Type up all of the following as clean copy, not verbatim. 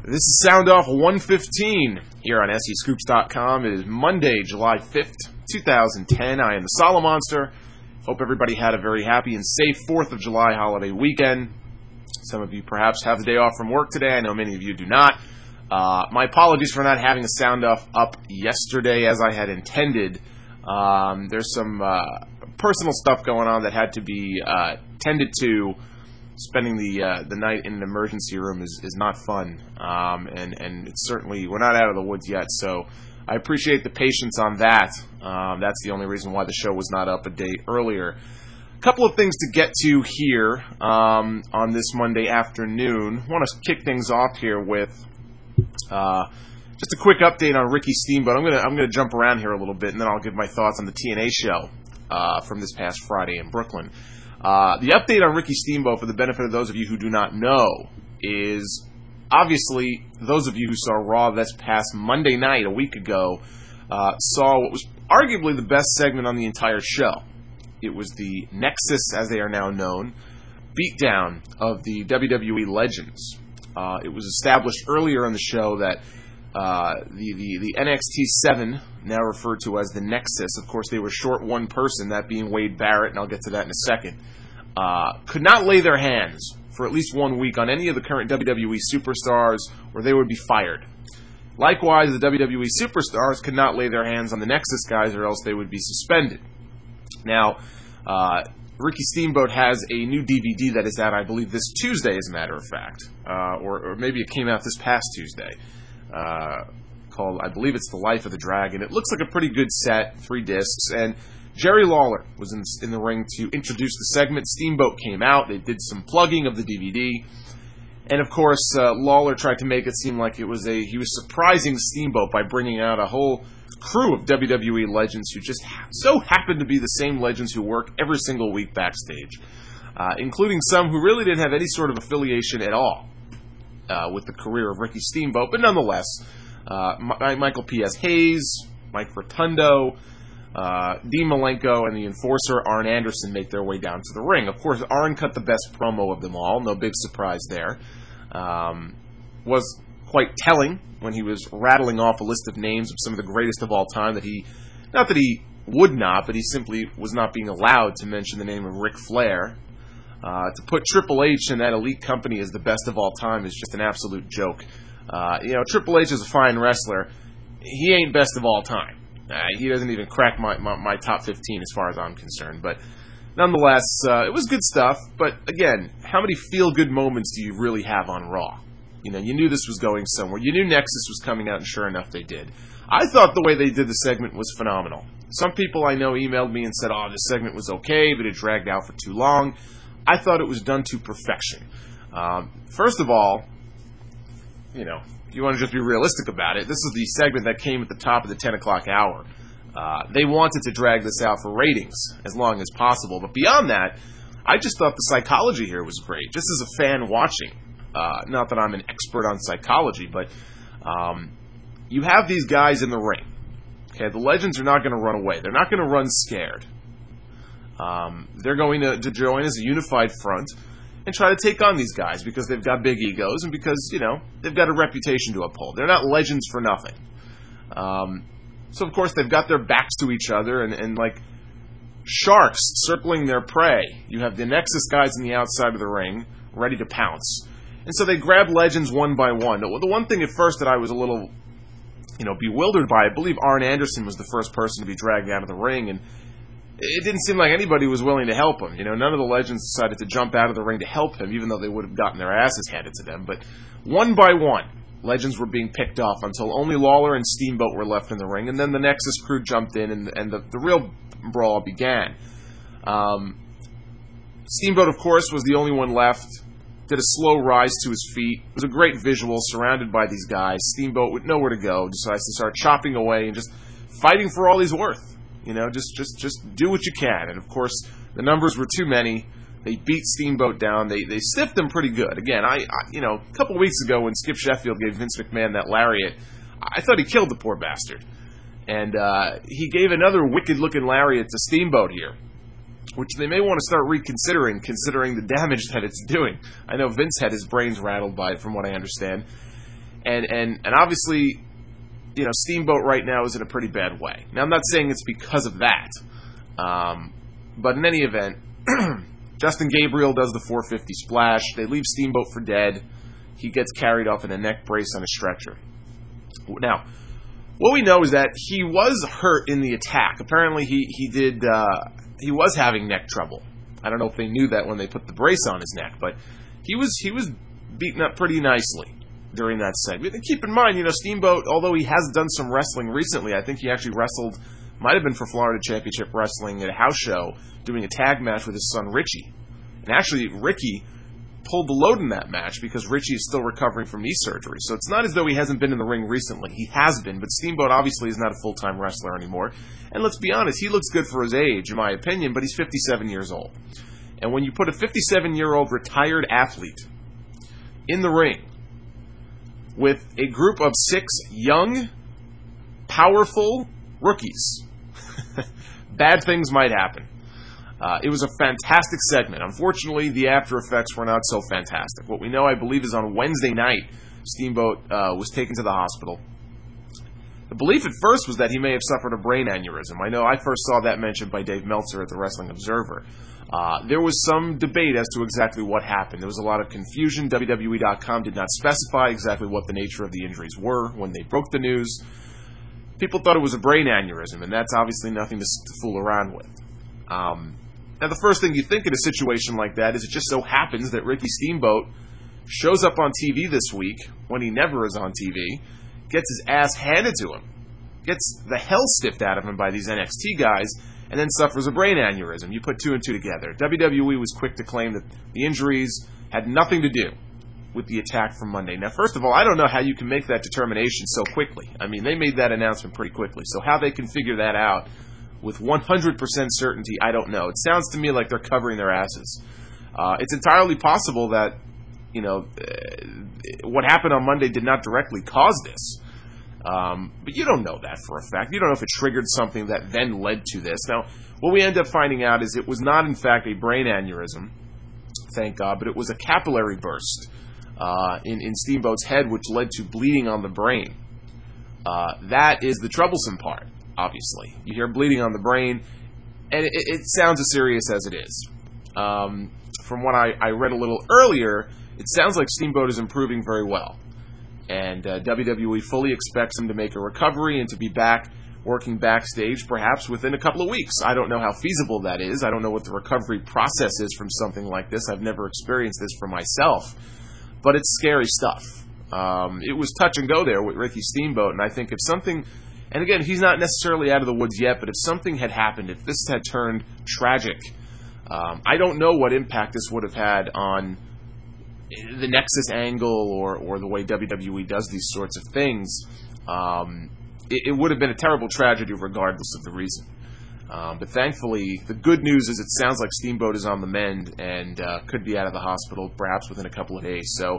This is Sound Off 115 here on SEScoops.com. It is Monday, July 5th, 2010. I am the Solomonster. Hope everybody had a very happy and safe 4th of July holiday weekend. Some of you perhaps have the day off from work today. I know many of you do not. My apologies for not having a Sound Off up yesterday as I had intended. There's some personal stuff going on that had to be tended to. Spending the night in an emergency room is not fun, and it's certainly, we're not out of the woods yet, so I appreciate the patience on that. That's the only reason why the show was not up a day earlier. A couple of things to get to here on this Monday afternoon. I want to kick things off here with just a quick update on Ricky Steamboat. I'm gonna jump around here a little bit, and then I'll give my thoughts on the TNA show from this past Friday in Brooklyn. The update on Ricky Steamboat, for the benefit of those of you who do not know, is obviously those of you who saw Raw this past Monday night, a week ago, saw what was arguably the best segment on the entire show. It was the Nexus, as they are now known, beatdown of the WWE Legends. It was established earlier in the show that the NXT 7, now referred to as the Nexus, of course they were short one person, that being Wade Barrett, and I'll get to that in a second, could not lay their hands for at least 1 week on any of the current WWE superstars, or they would be fired. Likewise, the WWE superstars could not lay their hands on the Nexus guys, or else they would be suspended. Now, Ricky Steamboat has a new DVD that is out, I believe, this Tuesday, as a matter of fact, or maybe it came out this past Tuesday. Called, I believe it's The Life of the Dragon. It looks like a pretty good set, 3 discs, and Jerry Lawler was in the ring to introduce the segment. Steamboat came out, they did some plugging of the DVD, and of course, Lawler tried to make it seem like he was surprising Steamboat by bringing out a whole crew of WWE legends who just so happened to be the same legends who work every single week backstage, including some who really didn't have any sort of affiliation at all with the career of Ricky Steamboat, but nonetheless, Michael P.S. Hayes, Mike Rotundo, Dean Malenko, and the Enforcer, Arn Anderson, make their way down to the ring. Of course, Arn cut the best promo of them all, no big surprise there. Was quite telling when he was rattling off a list of names of some of the greatest of all time that not that he would not, but he simply was not being allowed to mention the name of Ric Flair. To put Triple H in that elite company as the best of all time is just an absolute joke. Triple H is a fine wrestler. He ain't best of all time. He doesn't even crack my top 15 as far as I'm concerned. But nonetheless, it was good stuff. But again, how many feel-good moments do you really have on Raw? You knew this was going somewhere. You knew Nexus was coming out, and sure enough, they did. I thought the way they did the segment was phenomenal. Some people I know emailed me and said, oh, this segment was okay, but it dragged out for too long. I thought it was done to perfection. First of all, if you want to just be realistic about it, this is the segment that came at the top of the 10 o'clock hour. They wanted to drag this out for ratings as long as possible. But beyond that, I just thought the psychology here was great. Just as a fan watching, not that I'm an expert on psychology, but you have these guys in the ring. Okay, the legends are not going to run away. They're not going to run scared. They're going to join as a unified front and try to take on these guys because they've got big egos and because, they've got a reputation to uphold. They're not legends for nothing. So, of course, they've got their backs to each other and like sharks circling their prey. You have the Nexus guys on the outside of the ring ready to pounce. And so they grab legends one by one. The one thing at first that I was a little, bewildered by, I believe Arn Anderson was the first person to be dragged out of the ring, and it didn't seem like anybody was willing to help him. None of the legends decided to jump out of the ring to help him, even though they would have gotten their asses handed to them. But one by one, legends were being picked off until only Lawler and Steamboat were left in the ring, and then the Nexus crew jumped in, and the real brawl began. Steamboat, of course, was the only one left, did a slow rise to his feet. It was a great visual, surrounded by these guys. Steamboat, with nowhere to go, decides to start chopping away and just fighting for all he's worth. Just do what you can. And, of course, the numbers were too many. They beat Steamboat down. They stiffed him pretty good. Again, a couple weeks ago when Skip Sheffield gave Vince McMahon that lariat, I thought he killed the poor bastard. And he gave another wicked-looking lariat to Steamboat here, which they may want to start reconsidering, considering the damage that it's doing. I know Vince had his brains rattled by it, from what I understand. And obviously, Steamboat right now is in a pretty bad way. Now, I'm not saying it's because of that, but in any event, Justin Gabriel does the 450 splash. They leave Steamboat for dead. He gets carried off in a neck brace on a stretcher. Now, what we know is that he was hurt in the attack. Apparently, he was having neck trouble. I don't know if they knew that when they put the brace on his neck, but he was beaten up pretty nicely during that segment. And keep in mind, Steamboat, although he has done some wrestling recently, I think he actually wrestled, might have been for Florida Championship Wrestling at a house show, doing a tag match with his son Richie. And actually, Ricky pulled the load in that match because Richie is still recovering from knee surgery. So it's not as though he hasn't been in the ring recently. He has been, but Steamboat obviously is not a full-time wrestler anymore. And let's be honest, he looks good for his age, in my opinion, but he's 57 years old. And when you put a 57-year-old retired athlete in the ring with a group of 6 young, powerful rookies, bad things might happen. It was a fantastic segment. Unfortunately, the after effects were not so fantastic. What we know, I believe, is on Wednesday night, Steamboat was taken to the hospital. The belief at first was that he may have suffered a brain aneurysm. I know I first saw that mentioned by Dave Meltzer at the Wrestling Observer. There was some debate as to exactly what happened. There was a lot of confusion. WWE.com did not specify exactly what the nature of the injuries were when they broke the news. People thought it was a brain aneurysm, and that's obviously nothing to fool around with. Now, the first thing you think in a situation like that is it just so happens that Ricky Steamboat shows up on TV this week, when he never is on TV, gets his ass handed to him, gets the hell stiffed out of him by these NXT guys, and then suffers a brain aneurysm. You put 2 and 2 together. WWE was quick to claim that the injuries had nothing to do with the attack from Monday. Now, first of all, I don't know how you can make that determination so quickly. I mean, they made that announcement pretty quickly, so how they can figure that out with 100% certainty, I don't know. It sounds to me like they're covering their asses. It's entirely possible that, what happened on Monday did not directly cause this. But you don't know that for a fact. You don't know if it triggered something that then led to this. Now, what we end up finding out is it was not, in fact, a brain aneurysm, thank God, but it was a capillary burst in Steamboat's head, which led to bleeding on the brain. That is the troublesome part. Obviously, you hear bleeding on the brain, and it sounds as serious as it is. From what I read a little earlier, it sounds like Steamboat is improving very well, and WWE fully expects him to make a recovery and to be back working backstage perhaps within a couple of weeks. I don't know how feasible that is. I don't know what the recovery process is from something like this. I've never experienced this for myself, but it's scary stuff. It was touch and go there with Ricky Steamboat, and I think if something... And again, he's not necessarily out of the woods yet, but if something had happened, if this had turned tragic, I don't know what impact this would have had on the Nexus angle or the way WWE does these sorts of things. It would have been a terrible tragedy regardless of the reason. But thankfully, the good news is it sounds like Steamboat is on the mend and could be out of the hospital perhaps within a couple of days. So,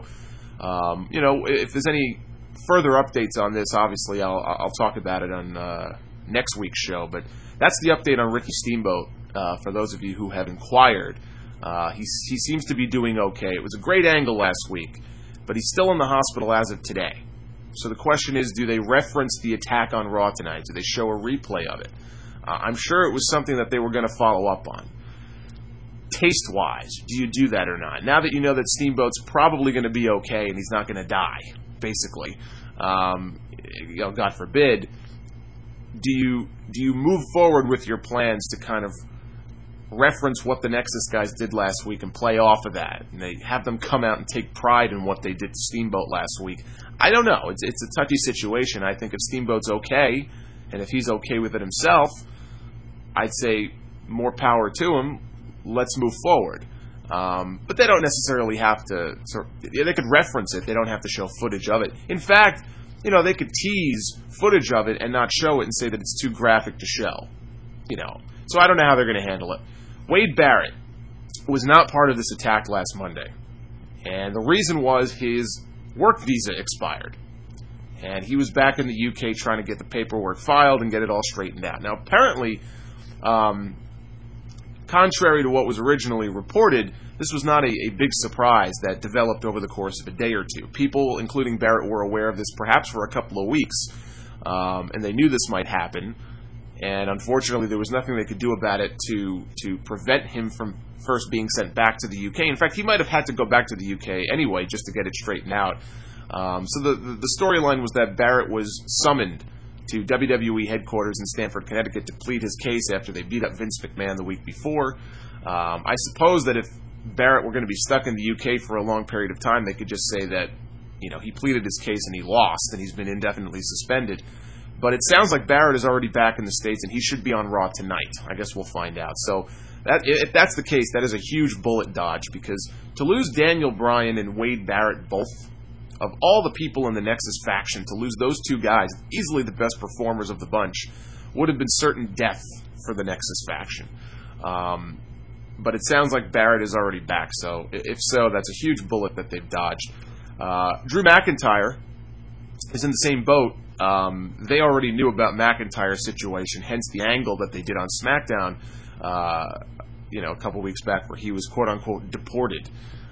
if there's any further updates on this, obviously I'll talk about it on next week's show, but that's the update on Ricky Steamboat for those of you who have inquired. He seems to be doing okay. It was a great angle last week, but he's still in the hospital as of today. So the question is, do they reference the attack on Raw tonight? Do they show a replay of it? I'm sure it was something that they were going to follow up on. Taste-wise, do you do that or not? Now that you know that Steamboat's probably going to be okay and he's not going to die, basically, God forbid, do you move forward with your plans to kind of reference what the Nexus guys did last week and play off of that, and they have them come out and take pride in what they did to Steamboat last week? I don't know. It's a touchy situation. I think if Steamboat's okay, and if he's okay with it himself, I'd say more power to him. Let's move forward. But they don't necessarily have to. They could reference it. They don't have to show footage of it. In fact, they could tease footage of it and not show it and say that it's too graphic to show. So I don't know how they're going to handle it. Wade Barrett was not part of this attack last Monday, and the reason was his work visa expired, and he was back in the UK trying to get the paperwork filed and get it all straightened out. Now, apparently, contrary to what was originally reported, this was not a big surprise that developed over the course of a day or two. People, including Barrett, were aware of this perhaps for a couple of weeks, and they knew this might happen. And unfortunately, there was nothing they could do about it to prevent him from first being sent back to the UK. In fact, he might have had to go back to the UK anyway just to get it straightened out. So the storyline was that Barrett was summoned to WWE headquarters in Stamford, Connecticut to plead his case after they beat up Vince McMahon the week before. I suppose that if Barrett were going to be stuck in the UK for a long period of time, they could just say that, he pleaded his case and he lost and he's been indefinitely suspended. But it sounds like Barrett is already back in the States, and he should be on Raw tonight. I guess we'll find out. So if that's the case, that is a huge bullet dodge, because to lose Daniel Bryan and Wade Barrett both, of all the people in the Nexus faction, to lose those two guys, easily the best performers of the bunch, would have been certain death for the Nexus faction. But it sounds like Barrett is already back, so if so, that's a huge bullet that they've dodged. Drew McIntyre is in the same boat. They already knew about McIntyre's situation, hence the angle that they did on SmackDown, a couple weeks back, where he was quote-unquote deported.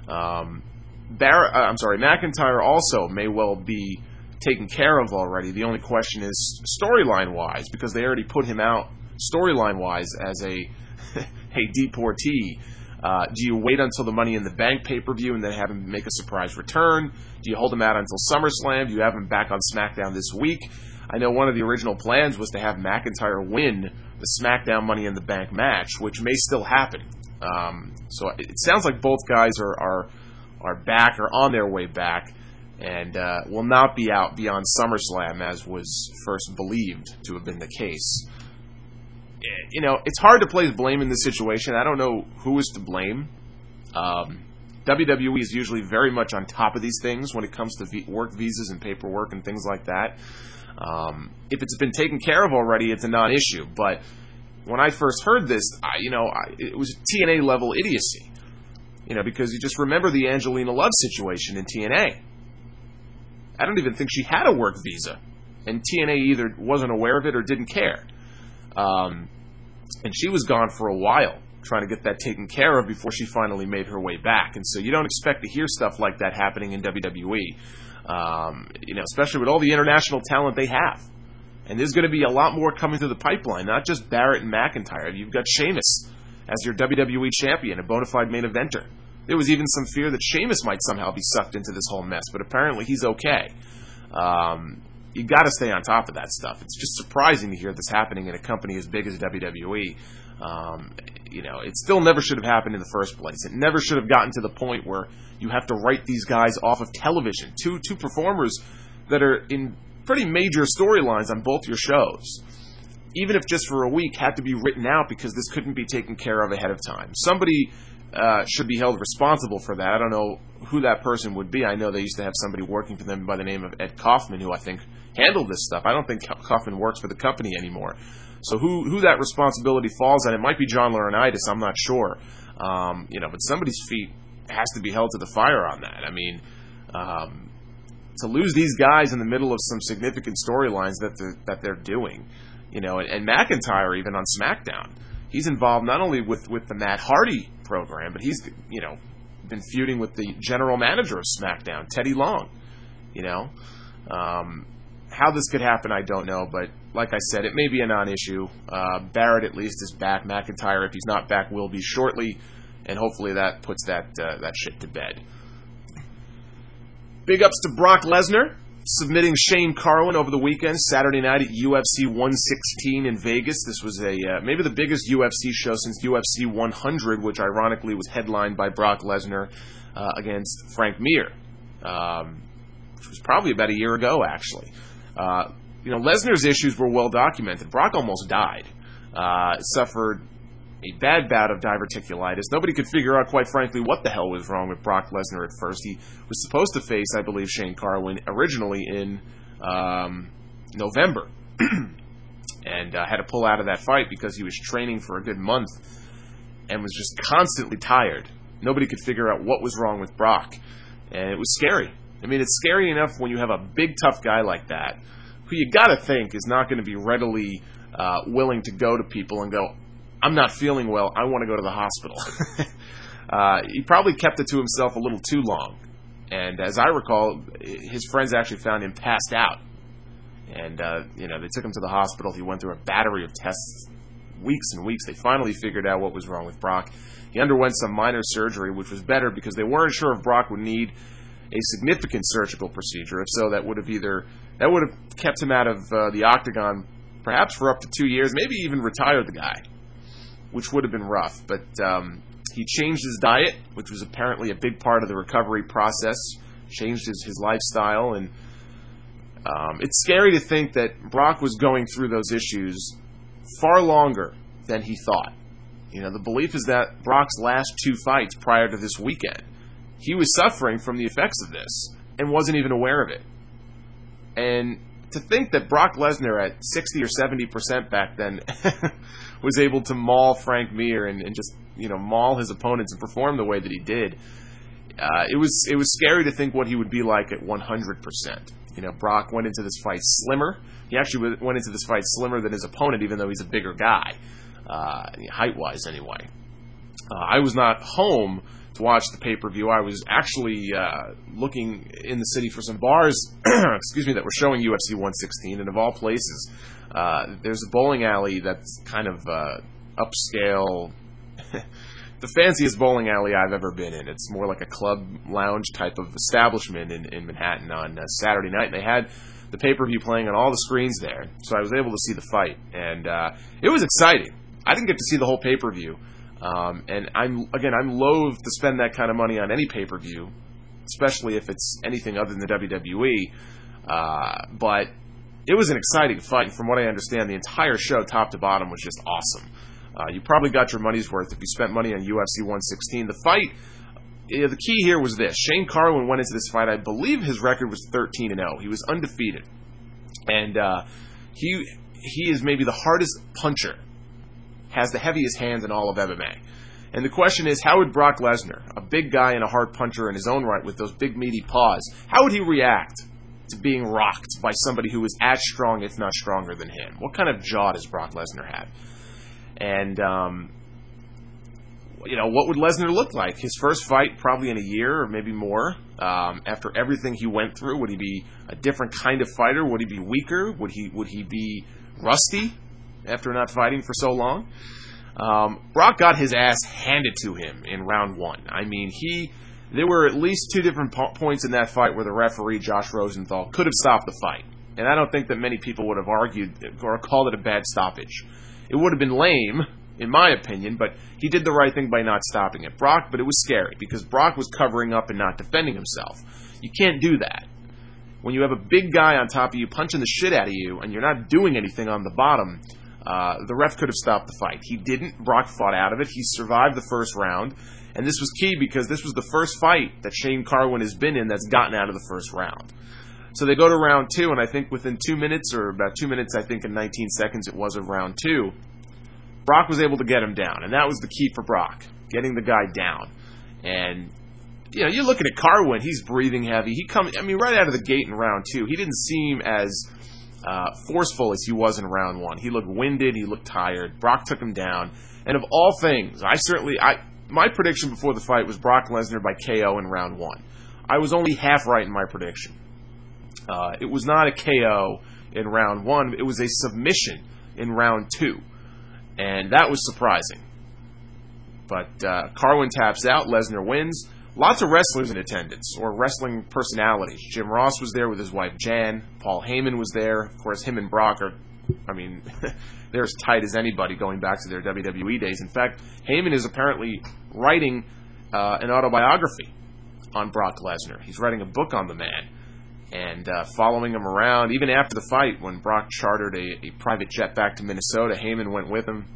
McIntyre also may well be taken care of already. The only question is storyline-wise, because they already put him out storyline-wise as a deportee. Do you wait until the Money in the Bank pay-per-view and then have him make a surprise return? Do you hold him out until SummerSlam? Do you have him back on SmackDown this week? I know one of the original plans was to have McIntyre win the SmackDown Money in the Bank match, which may still happen. So it sounds like both guys are back or on their way back, and will not be out beyond SummerSlam, as was first believed to have been the case. It's hard to place blame in this situation. I don't know who is to blame. WWE is usually very much on top of these things when it comes to work visas and paperwork and things like that. If it's been taken care of already, it's a non-issue. But when I first heard this, it was TNA level idiocy. Because you just remember the Angelina Love situation in TNA. I don't even think she had a work visa, and TNA either wasn't aware of it or didn't care. And she was gone for a while, trying to get that taken care of before she finally made her way back. And so you don't expect to hear stuff like that happening in WWE, especially with all the international talent they have. And there's going to be a lot more coming through the pipeline, not just Barrett and McIntyre. You've got Sheamus as your WWE champion, a bona fide main eventer. There was even some fear that Sheamus might somehow be sucked into this whole mess, but apparently he's okay. You got to stay on top of that stuff. It's just surprising to hear this happening in a company as big as WWE. It still never should have happened in the first place. It never should have gotten to the point where you have to write these guys off of television. Two performers that are in pretty major storylines on both your shows, even if just for a week, had to be written out because this couldn't be taken care of ahead of time. Somebody should be held responsible for that. I don't know who that person would be. I know they used to have somebody working for them by the name of Ed Kaufman, who I think handled this stuff. I don't think Kaufman works for the company anymore. So who that responsibility falls on, it might be John Laurinaitis, I'm not sure. But somebody's feet has to be held to the fire on that. I mean, to lose these guys in the middle of some significant storylines that they're doing, and McIntyre even on SmackDown, he's involved not only with the Matt Hardy program, but he's been feuding with the general manager of SmackDown, Teddy Long. How this could happen, I don't know, but like I said, it may be a non-issue. Barrett at least is back. McIntyre, if he's not back, will be shortly, and hopefully that puts that shit to bed. Big ups to Brock Lesnar, submitting Shane Carwin over the weekend, Saturday night at UFC 116 in Vegas. This was maybe the biggest UFC show since UFC 100, which ironically was headlined by Brock Lesnar against Frank Mir, which was probably about a year ago, actually. Lesnar's issues were well documented. Brock almost died. Suffered a bad bout of diverticulitis. Nobody could figure out, quite frankly, what the hell was wrong with Brock Lesnar at first. He was supposed to face, I believe, Shane Carwin originally in November. And had to pull out of that fight because he was training for a good month and was just constantly tired. Nobody could figure out what was wrong with Brock. And it was scary. I mean, it's scary enough when you have a big, tough guy like that, who you got to think is not going to be readily willing to go to people and go, I'm not feeling well. I want to go to the hospital. He probably kept it to himself a little too long. And as I recall, his friends actually found him passed out. And, they took him to the hospital. He went through a battery of tests, weeks and weeks. They finally figured out what was wrong with Brock. He underwent some minor surgery, which was better because they weren't sure if Brock would need a significant surgical procedure. If so, that would have kept him out of the octagon perhaps for up to 2 years, maybe even retired the guy, which would have been rough. But he changed his diet, which was apparently a big part of the recovery process, changed his lifestyle, and it's scary to think that Brock was going through those issues far longer than he thought. The belief is that Brock's last 2 fights prior to this weekend, he was suffering from the effects of this and wasn't even aware of it. And to think that Brock Lesnar at 60 or 70% back then was able to maul Frank Mir and just, maul his opponents and perform the way that he did, it was scary to think what he would be like at 100%. Brock went into this fight slimmer. He actually went into this fight slimmer than his opponent, even though he's a bigger guy, height-wise anyway. I was not home to watch the pay-per-view. I was actually looking in the city for some bars, that were showing UFC 116, and of all places, there's a bowling alley that's kind of upscale, the fanciest bowling alley I've ever been in. It's more like a club lounge type of establishment in Manhattan on Saturday night, and they had the pay-per-view playing on all the screens there, so I was able to see the fight, and it was exciting. I didn't get to see the whole pay-per-view, and I'm loath to spend that kind of money on any pay-per-view, especially if it's anything other than the WWE, but it was an exciting fight, and from what I understand, the entire show, top to bottom, was just awesome. You probably got your money's worth if you spent money on UFC 116. The fight, the key here was this. Shane Carwin went into this fight, I believe his record was 13-0. He was undefeated. And he is maybe the hardest puncher, has the heaviest hands in all of MMA. And the question is, how would Brock Lesnar, a big guy and a hard puncher in his own right with those big meaty paws, how would he react to being rocked by somebody who is as strong, if not stronger than him? What kind of jaw does Brock Lesnar have? And, what would Lesnar look like? His first fight, probably in a year or maybe more. After everything he went through, would he be a different kind of fighter? Would he be weaker? Would he be rusty after not fighting for so long? Brock got his ass handed to him in round 1. I mean, there were at least 2 different points in that fight where the referee, Josh Rosenthal, could have stopped the fight. And I don't think that many people would have argued or called it a bad stoppage. It would have been lame, in my opinion, but he did the right thing by not stopping it. But it was scary because Brock was covering up and not defending himself. You can't do that. When you have a big guy on top of you punching the shit out of you and you're not doing anything on the bottom, the ref could have stopped the fight. He didn't. Brock fought out of it. He survived the first round, and this was key because this was the first fight that Shane Carwin has been in that's gotten out of the first round. So they go to round 2, and I think within 2 minutes, or about 2 minutes, I think in 19 seconds it was, of round 2, Brock was able to get him down, and that was the key for Brock, getting the guy down. And, you're looking at Carwin, he's breathing heavy. Right out of the gate in round 2, he didn't seem as forceful as he was in round 1. He looked winded, he looked tired. Brock took him down, and of all things, my prediction before the fight was Brock Lesnar by KO in round 1. I was only half right in my prediction. It was not a KO in round 1. It was a submission in round 2. And that was surprising. But Carwin taps out. Lesnar wins. Lots of wrestlers in attendance, or wrestling personalities. Jim Ross was there with his wife Jan. Paul Heyman was there. Of course, him and Brock they're as tight as anybody going back to their WWE days. In fact, Heyman is apparently writing an autobiography on Brock Lesnar. He's writing a book on the man. And following him around, even after the fight, when Brock chartered a private jet back to Minnesota, Heyman went with him.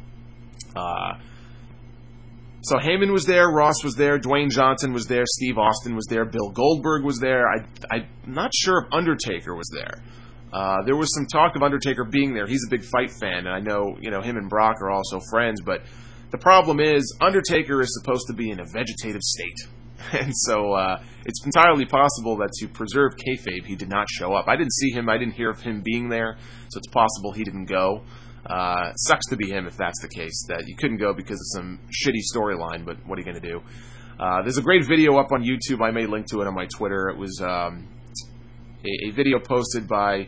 So Heyman was there, Ross was there, Dwayne Johnson was there, Steve Austin was there, Bill Goldberg was there. I'm not sure if Undertaker was there. There was some talk of Undertaker being there. He's a big fight fan, and I know him and Brock are also friends, but the problem is Undertaker is supposed to be in a vegetative state. And so it's entirely possible that to preserve kayfabe, he did not show up. I didn't see him. I didn't hear of him being there, so it's possible he didn't go. Sucks to be him if that's the case, that you couldn't go because of some shitty storyline, but what are you going to do? There's a great video up on YouTube. I may link to it on my Twitter. It was a video posted by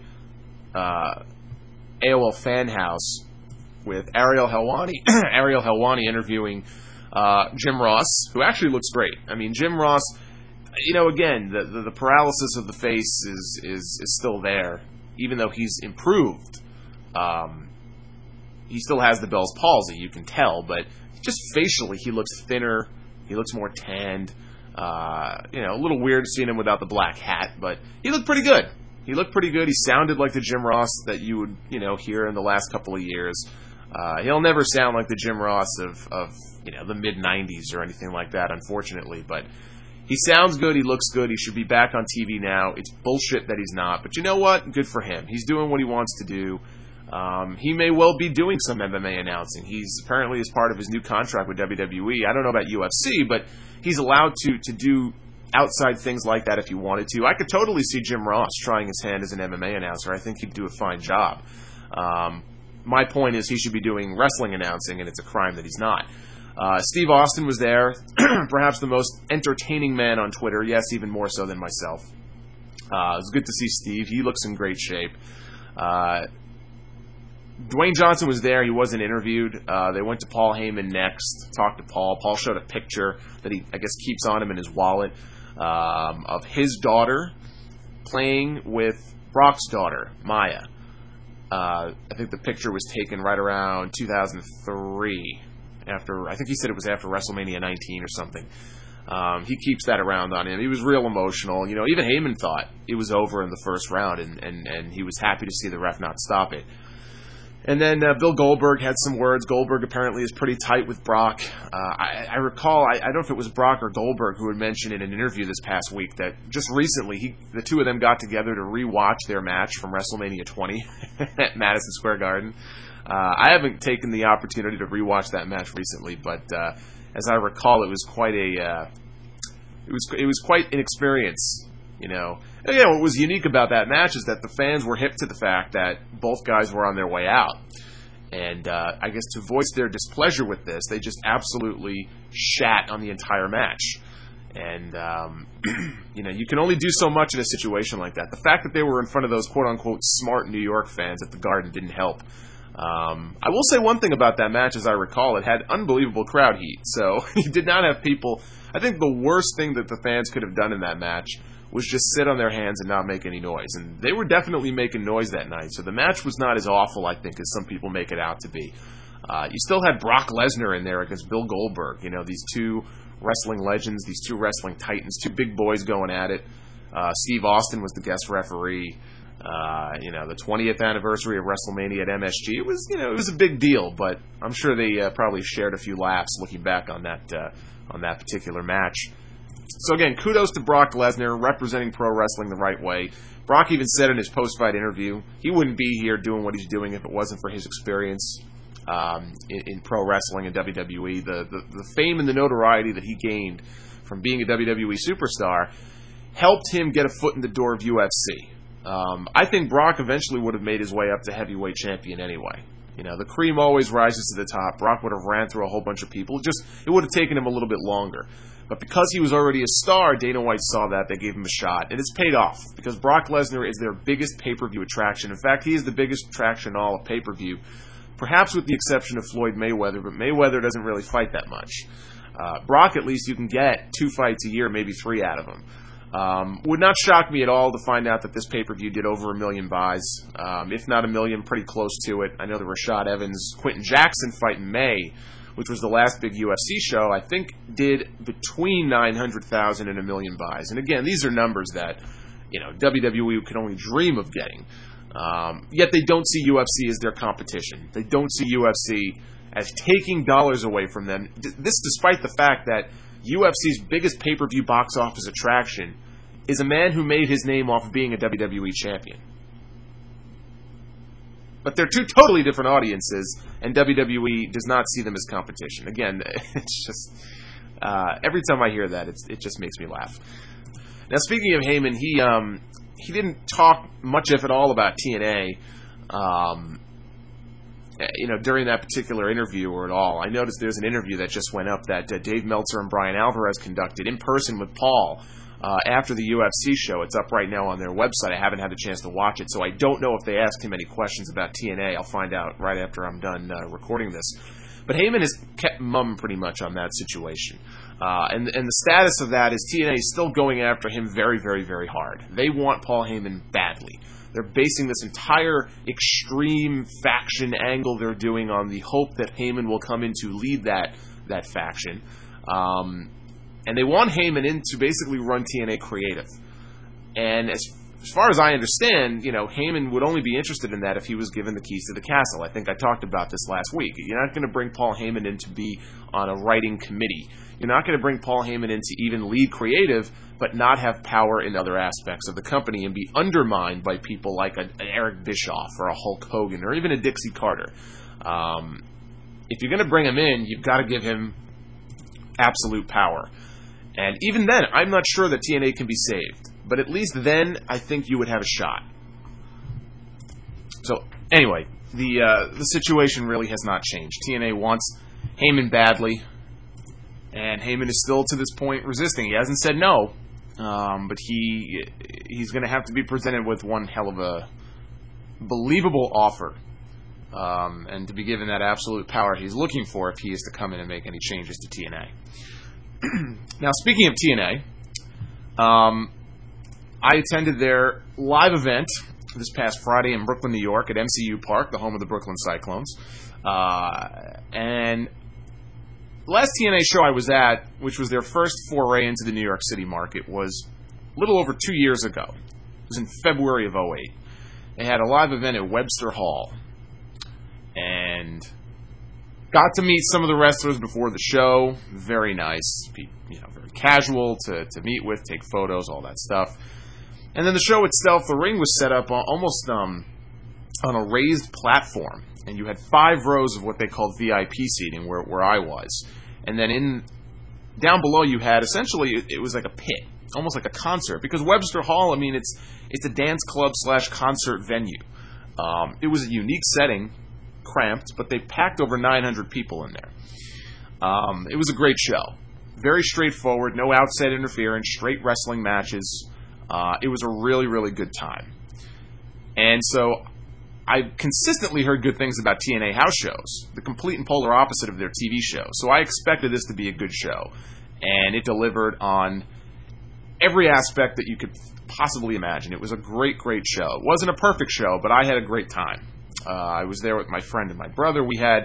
AOL Fan House with Ariel Helwani. Ariel Helwani interviewing Jim Ross, who actually looks great. I mean, Jim Ross, again, the paralysis of the face is still there, even though he's improved. He still has the Bell's palsy, you can tell, but just facially, he looks thinner. He looks more tanned. A little weird seeing him without the black hat, but he looked pretty good. He looked pretty good. He sounded like the Jim Ross that you would, hear in the last couple of years. He'll never sound like the Jim Ross of the mid-'90s or anything like that, unfortunately, but he sounds good. He looks good. He should be back on TV now. It's bullshit that he's not, but you know what? Good for him. He's doing what he wants to do. He may well be doing some MMA announcing. He's apparently, as part of his new contract with WWE, I don't know about UFC, but he's allowed to do outside things like that if he wanted to. I could totally see Jim Ross trying his hand as an MMA announcer. I think he'd do a fine job. My point is he should be doing wrestling announcing, and it's a crime that he's not. Steve Austin was there, perhaps the most entertaining man on Twitter. Yes, even more so than myself. It was good to see Steve. He looks in great shape. Dwayne Johnson was there. He wasn't interviewed. They went to Paul Heyman next, talked to Paul. Paul showed a picture that he, I guess, keeps on him in his wallet of his daughter playing with Brock's daughter, Maya. I think the picture was taken right around 2003. I think he said it was after WrestleMania 19 or something. He keeps that around on him. He was real emotional. Even Heyman thought it was over in the first round, and he was happy to see the ref not stop it. And then Bill Goldberg had some words. Goldberg apparently is pretty tight with Brock. I recall, I don't know if it was Brock or Goldberg who had mentioned in an interview this past week that just recently the two of them got together to rewatch their match from WrestleMania 20 at Madison Square Garden. I haven't taken the opportunity to rewatch that match recently, but as I recall, it was quite an experience. What was unique about that match is that the fans were hip to the fact that both guys were on their way out. And I guess to voice their displeasure with this, they just absolutely shat on the entire match. And, you can only do so much in a situation like that. The fact that they were in front of those quote-unquote smart New York fans at the Garden didn't help. I will say one thing about that match, as I recall, it had unbelievable crowd heat. So you did not have people... I think the worst thing that the fans could have done in that match was just sit on their hands and not make any noise. And they were definitely making noise that night. So the match was not as awful, I think, as some people make it out to be. You still had Brock Lesnar in there against Bill Goldberg. These two wrestling legends, these two wrestling titans, two big boys going at it. Steve Austin was the guest referee. The 20th anniversary of WrestleMania at MSG. It was a big deal, but I'm sure they probably shared a few laughs looking back on that particular match. So again, kudos to Brock Lesnar representing pro wrestling the right way. Brock even said in his post-fight interview he wouldn't be here doing what he's doing if it wasn't for his experience in pro wrestling and WWE. The fame and the notoriety that he gained from being a WWE superstar helped him get a foot in the door of UFC. I think Brock eventually would have made his way up to heavyweight champion anyway. The cream always rises to the top. Brock would have ran through a whole bunch of people. It would have taken him a little bit longer. But because he was already a star, Dana White saw that. They gave him a shot. And it's paid off because Brock Lesnar is their biggest pay-per-view attraction. In fact, he is the biggest attraction in all of pay-per-view, perhaps with the exception of Floyd Mayweather, but Mayweather doesn't really fight that much. Brock, at least, you can get 2 fights a year, maybe 3 out of him. Would not shock me at all to find out that this pay-per-view did over 1 million buys. If not 1 million, pretty close to it. I know the Rashad Evans, Quentin Jackson fight in May, which was the last big UFC show, I think did between 900,000 and 1 million buys. And again, these are numbers that, WWE could only dream of getting. Yet they don't see UFC as their competition. They don't see UFC as taking dollars away from them. This despite the fact that UFC's biggest pay-per-view box office attraction is a man who made his name off of being a WWE champion. But they're two totally different audiences, and WWE does not see them as competition. Again, it's just... every time I hear that, it just makes me laugh. Now, speaking of Heyman, he didn't talk much, if at all, about TNA. during that particular interview or at all. I noticed there's an interview that just went up that Dave Meltzer and Brian Alvarez conducted in person with Paul after the UFC show. It's up right now on their website. I haven't had the chance to watch it, so I don't know if they asked him any questions about TNA. I'll find out right after I'm done recording this. But Heyman has kept mum pretty much on that situation. And the status of that is TNA is still going after him very, very, very hard. They want Paul Heyman badly. They're basing this entire extreme faction angle they're doing on the hope that Heyman will come in to lead that faction. And they want Heyman in to basically run TNA creative. And as far as I understand, Heyman would only be interested in that if he was given the keys to the castle. I think I talked about this last week. You're not going to bring Paul Heyman in to be on a writing committee. You're not going to bring Paul Heyman in to even lead creative, but not have power in other aspects of the company and be undermined by people like an Eric Bischoff or a Hulk Hogan or even a Dixie Carter. If you're going to bring him in, you've got to give him absolute power. And even then, I'm not sure that TNA can be saved. But at least then, I think you would have a shot. So, anyway, the situation really has not changed. TNA wants Heyman badly, and Heyman is still, to this point, resisting. He hasn't said no, but he's going to have to be presented with one hell of a believable offer, and to be given that absolute power he's looking for if he is to come in and make any changes to TNA. Now, speaking of TNA, I attended their live event this past Friday in Brooklyn, New York at MCU Park, the home of the Brooklyn Cyclones. And the last TNA show I was at, which was their first foray into the New York City market, was a little over 2 years ago. It was in February of 2008. They had a live event at Webster Hall. And got to meet some of the wrestlers before the show. Very nice. Very casual to meet with, take photos, all that stuff. And then the show itself, the ring was set up almost on a raised platform. And you had 5 rows of what they called VIP seating where I was. And then down below you had, essentially, it was like a pit. Almost like a concert. Because Webster Hall, it's a dance club / concert venue. It was a unique setting, cramped, but they packed over 900 people in there. It was a great show. Very straightforward, no outside interference, straight wrestling matches. It was a really, really good time. And so I've consistently heard good things about TNA house shows, the complete and polar opposite of their TV show. So I expected this to be a good show. And it delivered on every aspect that you could possibly imagine. It was a great, great show. It wasn't a perfect show, but I had a great time. I was there with my friend and my brother. We had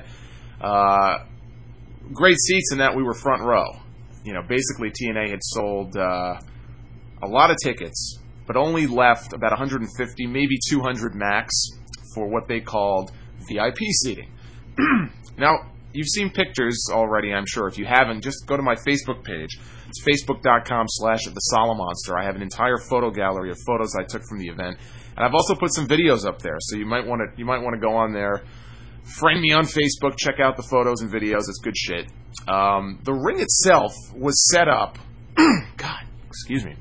great seats in that we were front row. Basically TNA had sold a lot of tickets, but only left about 150, maybe 200 max for what they called VIP seating. Now, you've seen pictures already, I'm sure. If you haven't, just go to my Facebook page. It's facebook.com/thesolomonster. I have an entire photo gallery of photos I took from the event. And I've also put some videos up there, so you might want to go on there, friend me on Facebook, check out the photos and videos. It's good shit. The ring itself was set up. God, excuse me.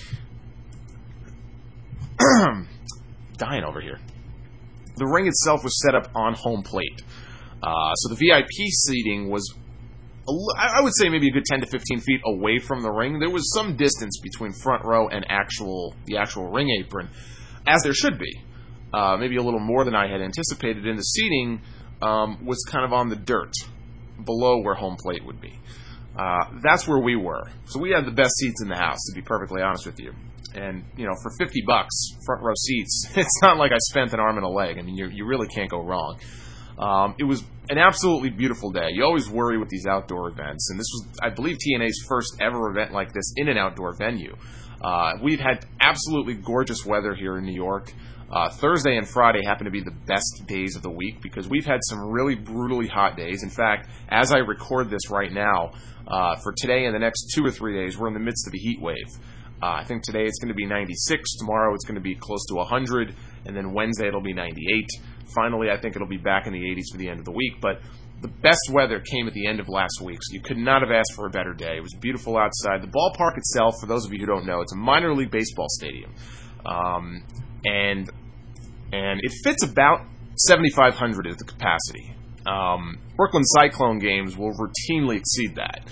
Dying over here. The ring itself was set up on home plate. So the VIP seating was, I would say, maybe a good 10 to 15 feet away from the ring. There was some distance between front row and the actual ring apron, as there should be. Maybe a little more than I had anticipated. And the seating was kind of on the dirt below where home plate would be. That's where we were. So we had the best seats in the house, to be perfectly honest with you. And, for $50, front row seats, it's not like I spent an arm and a leg. You really can't go wrong. It was an absolutely beautiful day. You always worry with these outdoor events. And this was, I believe, TNA's first ever event like this in an outdoor venue. We've had absolutely gorgeous weather here in New York. Thursday and Friday happen to be the best days of the week because we've had some really brutally hot days. In fact, as I record this right now, for today and the next 2 or 3 days, we're in the midst of a heat wave. I think today it's going to be 96, tomorrow it's going to be close to 100, and then Wednesday it'll be 98. Finally, I think it'll be back in the 80s for the end of the week, but the best weather came at the end of last week, so you could not have asked for a better day. It was beautiful outside. The ballpark itself, for those of you who don't know, it's a minor league baseball stadium. And it fits about 7,500 is the capacity. Brooklyn Cyclone games will routinely exceed that.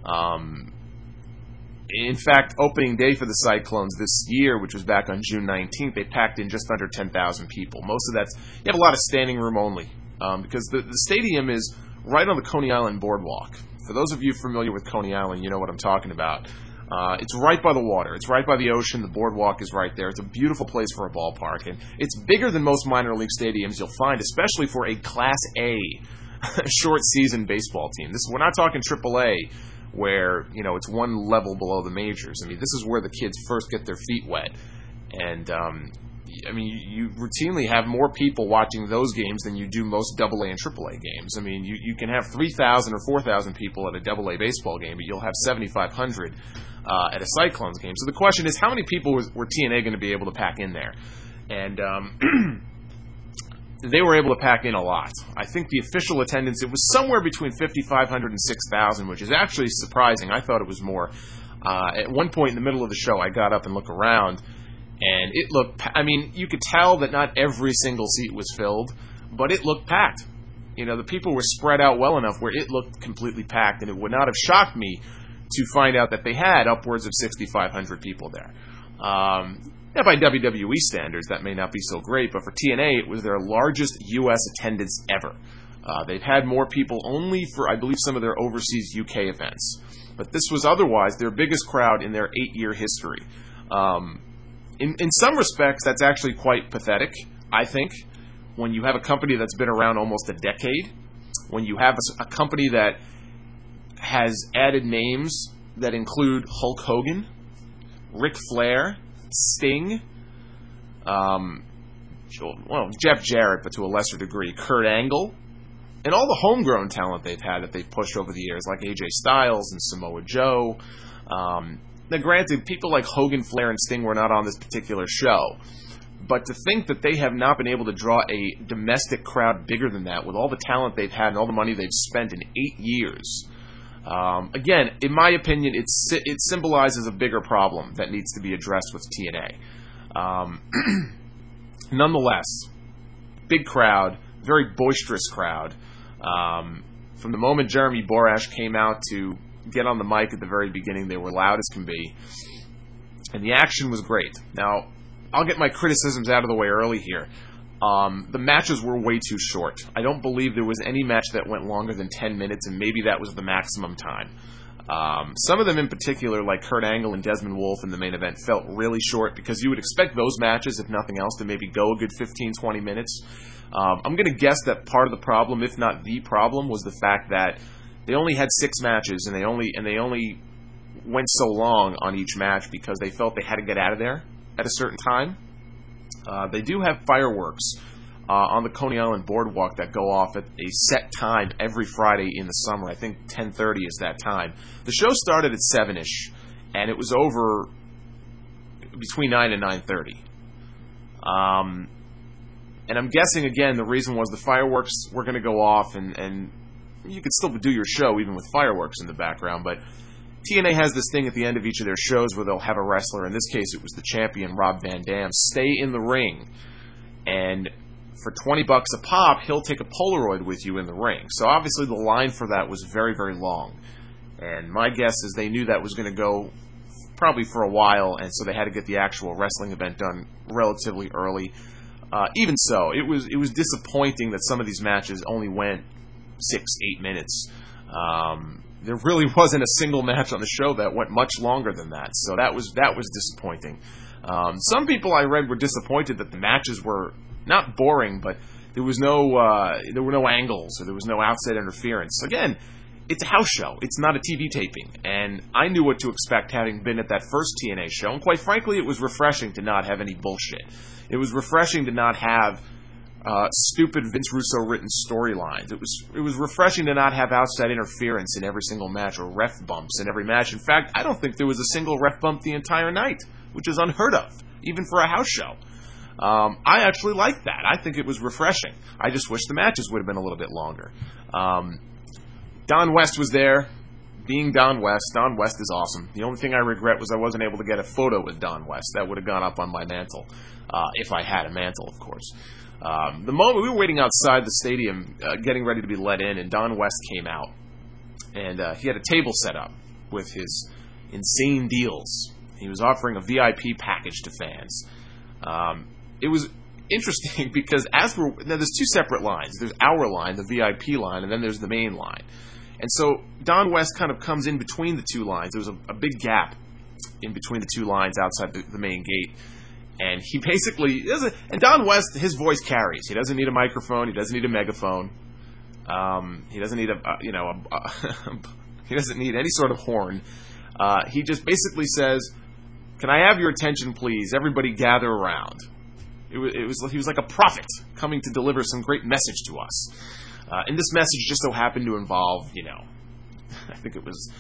In fact, opening day for the Cyclones this year, which was back on June 19th, they packed in just under 10,000 people. Most of that's, you have a lot of standing room only, because the stadium is right on the Coney Island boardwalk. For those of you familiar with Coney Island, you know what I'm talking about. It's right by the water. It's right by the ocean. The boardwalk is right there. It's a beautiful place for a ballpark, and it's bigger than most minor league stadiums you'll find, especially for a Class A short season baseball team. We're not talking AAA, where it's one level below the majors. I mean, this is where the kids first get their feet wet, and you routinely have more people watching those games than you do most AA and AAA games. I mean, you can have 3,000 or 4,000 people at a AA baseball game, but you'll have 7,500 at a Cyclones game. So the question is, how many people were TNA going to be able to pack in there? And they were able to pack in a lot. I think the official attendance, it was somewhere between 5,500 and 6,000, which is actually surprising. I thought it was more. At one point in the middle of the show, I got up and looked around, and it looked, you could tell that not every single seat was filled, but it looked packed. The people were spread out well enough where it looked completely packed, and it would not have shocked me to find out that they had upwards of 6,500 people there. By WWE standards, that may not be so great, but for TNA, it was their largest U.S. attendance ever. They've had more people only for, I believe, some of their overseas UK events. But this was otherwise their biggest crowd in their 8-year history. In some respects, that's actually quite pathetic, I think, when you have a company that's been around almost a decade, when you have a company that has added names that include Hulk Hogan, Ric Flair, Sting, Jeff Jarrett, but to a lesser degree, Kurt Angle, and all the homegrown talent they've had that they've pushed over the years, like AJ Styles and Samoa Joe. Now, granted, people like Hogan, Flair, and Sting were not on this particular show, but to think that they have not been able to draw a domestic crowd bigger than that with all the talent they've had and all the money they've spent in 8 years, again, in my opinion, it symbolizes a bigger problem that needs to be addressed with TNA. Nonetheless, big crowd, very boisterous crowd. From the moment Jeremy Borash came out to get on the mic at the very beginning, they were loud as can be, and the action was great. Now, I'll get my criticisms out of the way early here. The matches were way too short. I don't believe there was any match that went longer than 10 minutes, and maybe that was the maximum time. Some of them in particular, like Kurt Angle and Desmond Wolfe in the main event, felt really short because you would expect those matches, if nothing else, to maybe go a good 15-20 minutes. I'm going to guess that part of the problem, if not the problem, was the fact that they only had 6 matches, and they only went so long on each match because they felt they had to get out of there at a certain time. They do have fireworks on the Coney Island boardwalk that go off at a set time every Friday in the summer. I think 10:30 is that time. The show started at 7-ish, and it was over between 9 and 9:30. And I'm guessing, again, the reason was the fireworks were going to go off, and you could still do your show even with fireworks in the background, but TNA has this thing at the end of each of their shows where they'll have a wrestler, in this case it was the champion Rob Van Dam, stay in the ring, and for $20 a pop, he'll take a Polaroid with you in the ring. So obviously the line for that was very, very long, and my guess is they knew that was going to go probably for a while, and so they had to get the actual wrestling event done relatively early. Even so, it was disappointing that some of these matches only went 6-8 minutes. There really wasn't a single match on the show that went much longer than that, so that was disappointing. Some people I read were disappointed that the matches were not boring, but there were no angles or there was no outside interference. Again, it's a house show. It's not a TV taping, and I knew what to expect having been at that first TNA show, and quite frankly, it was refreshing to not have any bullshit. It was refreshing to not have stupid Vince Russo written storylines. It was refreshing to not have outside interference in every single match or ref bumps in every match. In fact, I don't think there was a single ref bump the entire night, which is unheard of, even for a house show. I actually liked that. I think it was refreshing. I just wish the matches would have been a little bit longer. Don West was there, being Don West. Don West is awesome. The only thing I regret was I wasn't able to get a photo with Don West. That would have gone up on my mantle, if I had a mantle, of course. The moment we were waiting outside the stadium, getting ready to be let in, and Don West came out, and he had a table set up with his insane deals. He was offering a VIP package to fans. It was interesting because now there's two separate lines. There's our line, the VIP line, and then there's the main line. And so Don West kind of comes in between the two lines. There was a big gap in between the two lines outside the main gate. And he basically doesn't. And Don West, his voice carries. He doesn't need a microphone. He doesn't need a megaphone. He doesn't need he doesn't need any sort of horn. He just basically says, "Can I have your attention, please? Everybody, gather around." He was like a prophet coming to deliver some great message to us. And this message just so happened to involve, I think it was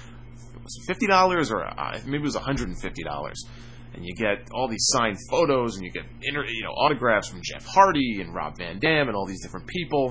$50 or maybe it was $150. And you get all these signed photos, and you get autographs from Jeff Hardy and Rob Van Dam and all these different people.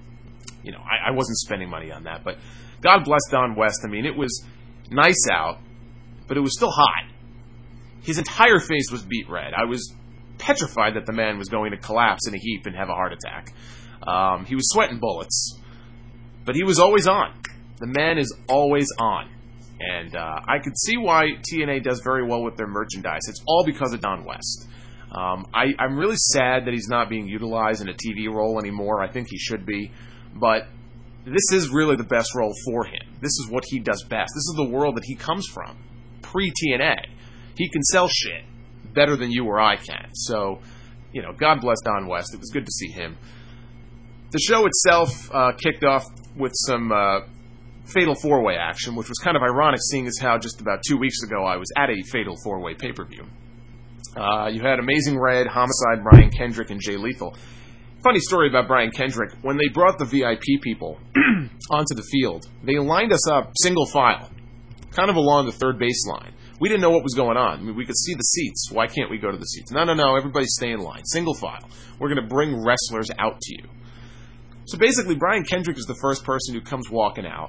I wasn't spending money on that, but God bless Don West. I mean, it was nice out, but it was still hot. His entire face was beet red. I was petrified that the man was going to collapse in a heap and have a heart attack. He was sweating bullets, but he was always on. The man is always on. And I could see why TNA does very well with their merchandise. It's all because of Don West. I'm really sad that he's not being utilized in a TV role anymore. I think he should be. But this is really the best role for him. This is what he does best. This is the world that he comes from, pre-TNA. He can sell shit better than you or I can. So, God bless Don West. It was good to see him. The show itself kicked off with some Fatal 4-Way action, which was kind of ironic, seeing as how just about 2 weeks ago I was at a Fatal 4-Way pay-per-view. You had Amazing Red, Homicide, Brian Kendrick, and Jay Lethal. Funny story about Brian Kendrick. When they brought the VIP people onto the field, they lined us up single file, kind of along the third baseline. We didn't know what was going on. I mean, we could see the seats. Why can't we go to the seats? No, everybody stay in line. Single file. We're going to bring wrestlers out to you. So basically, Brian Kendrick is the first person who comes walking out.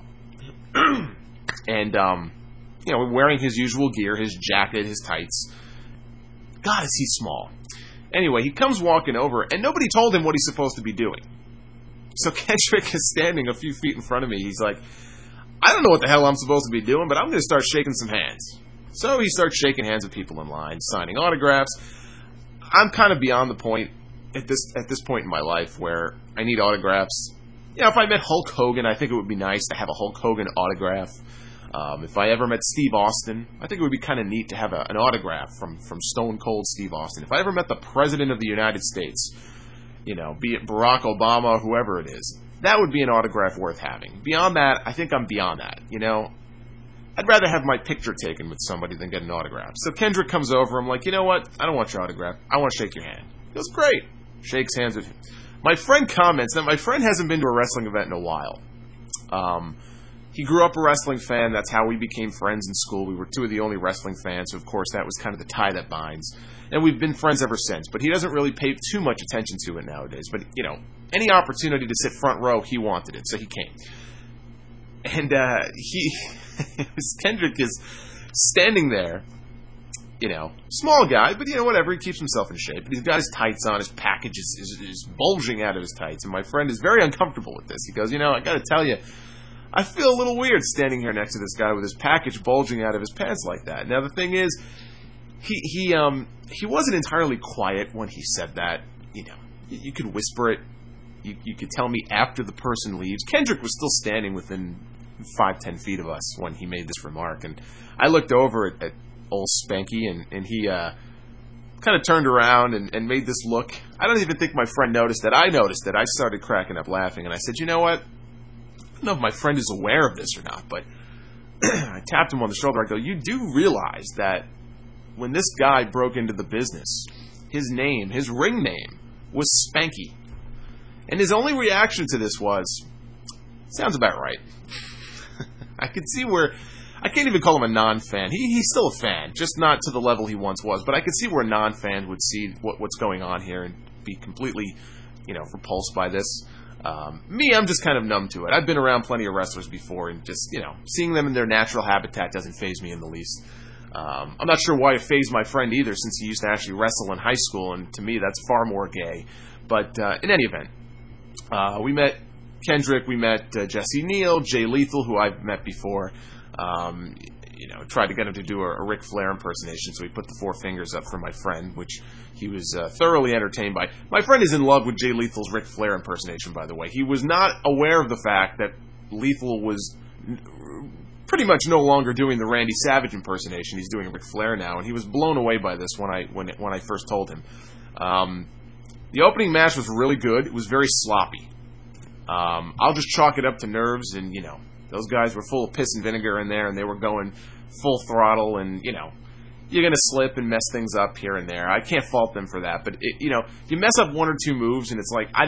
And, wearing his usual gear, his jacket, his tights. God, is he small. Anyway, he comes walking over, and nobody told him what he's supposed to be doing. So Kendrick is standing a few feet in front of me. He's like, I don't know what the hell I'm supposed to be doing, but I'm going to start shaking some hands. So he starts shaking hands with people in line, signing autographs. I'm kind of beyond the point at this point in my life where I need autographs. If I met Hulk Hogan, I think it would be nice to have a Hulk Hogan autograph. If I ever met Steve Austin, I think it would be kind of neat to have an autograph from Stone Cold Steve Austin. If I ever met the President of the United States, be it Barack Obama or whoever it is, that would be an autograph worth having. Beyond that, I think I'm beyond that, I'd rather have my picture taken with somebody than get an autograph. So Kendrick comes over. I'm like, you know what? I don't want your autograph. I want to shake your hand. He goes, great. Shakes hands with him. My friend comments that my friend hasn't been to a wrestling event in a while. He grew up a wrestling fan. That's how we became friends in school. We were two of the only wrestling fans. So, of course, that was kind of the tie that binds. And we've been friends ever since. But he doesn't really pay too much attention to it nowadays. But, any opportunity to sit front row, he wanted it. So he came. And Kendrick is standing there, small guy, but, whatever, he keeps himself in shape. But he's got his tights on, his package is bulging out of his tights, and my friend is very uncomfortable with this. He goes, I gotta tell you, I feel a little weird standing here next to this guy with his package bulging out of his pants like that. Now, the thing is, he wasn't entirely quiet when he said that. You could whisper it. You could tell me after the person leaves. Kendrick was still standing within 5-10 feet of us when he made this remark, and I looked over at old Spanky, and he kind of turned around and made this look. I don't even think my friend noticed that. I noticed it. I started cracking up laughing, and I said, you know what? I don't know if my friend is aware of this or not, but I tapped him on the shoulder. I go, you do realize that when this guy broke into the business, his ring name was Spanky. And his only reaction to this was, sounds about right. I could see where, I can't even call him a non-fan. He's still a fan, just not to the level he once was. But I could see where a non-fan would see what's going on here and be completely, repulsed by this. I'm just kind of numb to it. I've been around plenty of wrestlers before, and just, seeing them in their natural habitat doesn't faze me in the least. I'm not sure why it fazed my friend either, since he used to actually wrestle in high school, and to me that's far more gay. But in any event, we met Kendrick, we met Jesse Neal, Jay Lethal, who I've met before. Tried to get him to do a Ric Flair impersonation, so he put the four fingers up for my friend, which he was thoroughly entertained by. My friend is in love with Jay Lethal's Ric Flair impersonation, by the way. He was not aware of the fact that Lethal was pretty much no longer doing the Randy Savage impersonation. He's doing Ric Flair now, and he was blown away by this when I first told him. The opening match was really good. It was very sloppy. I'll just chalk it up to nerves, and those guys were full of piss and vinegar in there, and they were going full throttle, and you're going to slip and mess things up here and there. I can't fault them for that, but you mess up one or two moves, and it's like I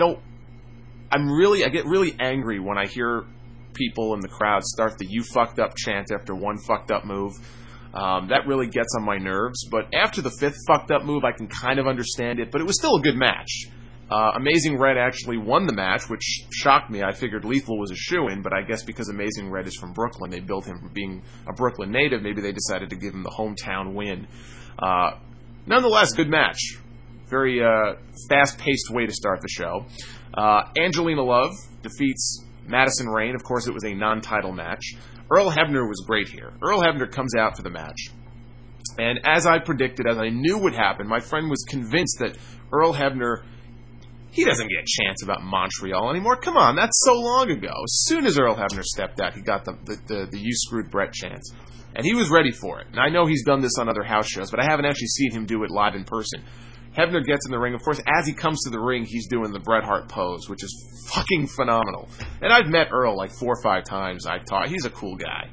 get really angry when I hear people in the crowd start the "you fucked up" chant after one fucked up move. That really gets on my nerves. But after the fifth fucked up move, I can kind of understand it. But it was still a good match. Amazing Red actually won the match, which shocked me. I figured Lethal was a shoo-in, but I guess because Amazing Red is from Brooklyn, they billed him for being a Brooklyn native. Maybe they decided to give him the hometown win. Nonetheless, good match. Very fast-paced way to start the show. Angelina Love defeats Madison Rayne. Of course, it was a non-title match. Earl Hebner was great here. Earl Hebner comes out for the match. And as I predicted, as I knew would happen, my friend was convinced that Earl Hebner, he doesn't get chants about Montreal anymore. Come on, that's so long ago. As soon as Earl Hebner stepped out, he got the "you screwed Brett" chants. And he was ready for it. And I know he's done this on other house shows, but I haven't actually seen him do it live in person. Hebner gets in the ring. Of course, as he comes to the ring, he's doing the Bret Hart pose, which is fucking phenomenal. And I've met Earl like 4 or 5 times. He's a cool guy.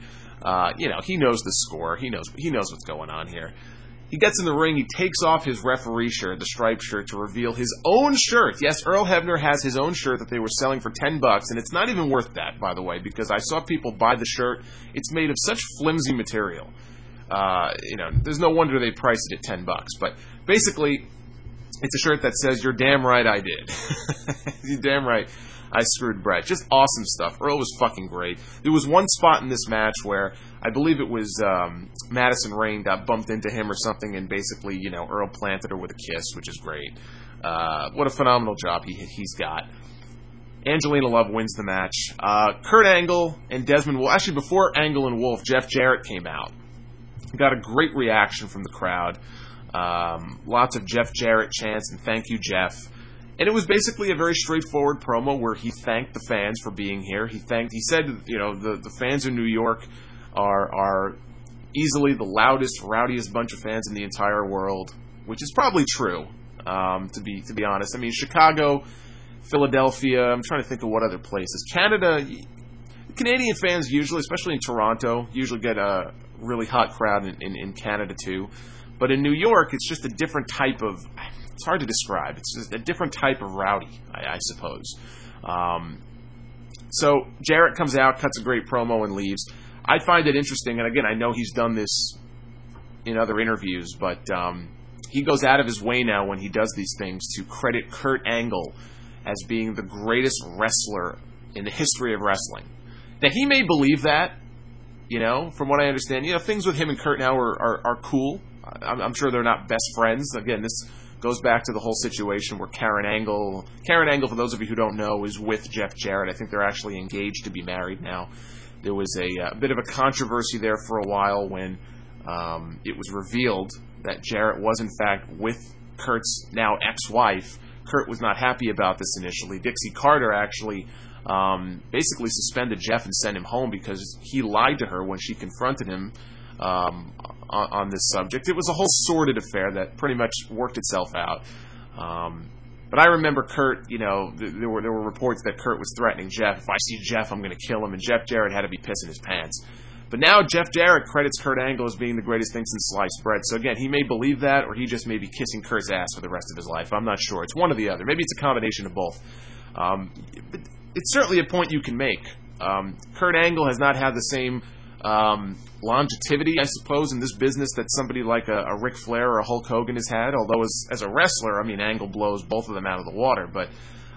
He knows the score. He knows what's going on here. He gets in the ring. He takes off his referee shirt, the striped shirt, to reveal his own shirt. Yes, Earl Hebner has his own shirt that they were selling for $10, and it's not even worth that, by the way, because I saw people buy the shirt. It's made of such flimsy material. There's no wonder they priced it at $10. But basically, it's a shirt that says, "You're damn right I did." You're damn right I screwed Brett. Just awesome stuff. Earl was fucking great. There was one spot in this match where I believe it was Madison Rayne got bumped into him or something, and basically, Earl planted her with a kiss, which is great. What a phenomenal job he's got. Angelina Love wins the match. Kurt Angle and Desmond Wolfe. Actually, before Angle and Wolfe, Jeff Jarrett came out. Got a great reaction from the crowd. Lots of Jeff Jarrett chants and "thank you, Jeff." And it was basically a very straightforward promo where he thanked the fans for being here. He said, the fans in New York are easily the loudest, rowdiest bunch of fans in the entire world, which is probably true, to be honest. I mean, Chicago, Philadelphia, I'm trying to think of what other places. Canada, Canadian fans usually, especially in Toronto, usually get a really hot crowd in Canada too. But in New York, it's just a different type of... It's hard to describe. It's just a different type of rowdy, I suppose. So Jarrett comes out, cuts a great promo, and leaves. I find it interesting, and again, I know he's done this in other interviews, but he goes out of his way now when he does these things to credit Kurt Angle as being the greatest wrestler in the history of wrestling. Now, he may believe that, from what I understand. Things with him and Kurt now are cool. I'm sure they're not best friends. Again, this goes back to the whole situation where Karen Angle, for those of you who don't know, is with Jeff Jarrett. I think they're actually engaged to be married now. There was a bit of a controversy there for a while when it was revealed that Jarrett was, in fact, with Kurt's now ex-wife. Kurt was not happy about this initially. Dixie Carter actually basically suspended Jeff and sent him home because he lied to her when she confronted him on this subject. It was a whole sordid affair that pretty much worked itself out. But I remember Kurt, there were reports that Kurt was threatening Jeff. If I see Jeff, I'm going to kill him. And Jeff Jarrett had to be pissing his pants. But now Jeff Jarrett credits Kurt Angle as being the greatest thing since sliced bread. So again, he may believe that, or he just may be kissing Kurt's ass for the rest of his life. I'm not sure. It's one or the other. Maybe it's a combination of both. But it's certainly a point you can make. Kurt Angle has not had the same longevity, I suppose, in this business that somebody like a Ric Flair or a Hulk Hogan has had. Although as a wrestler, Angle blows both of them out of the water. But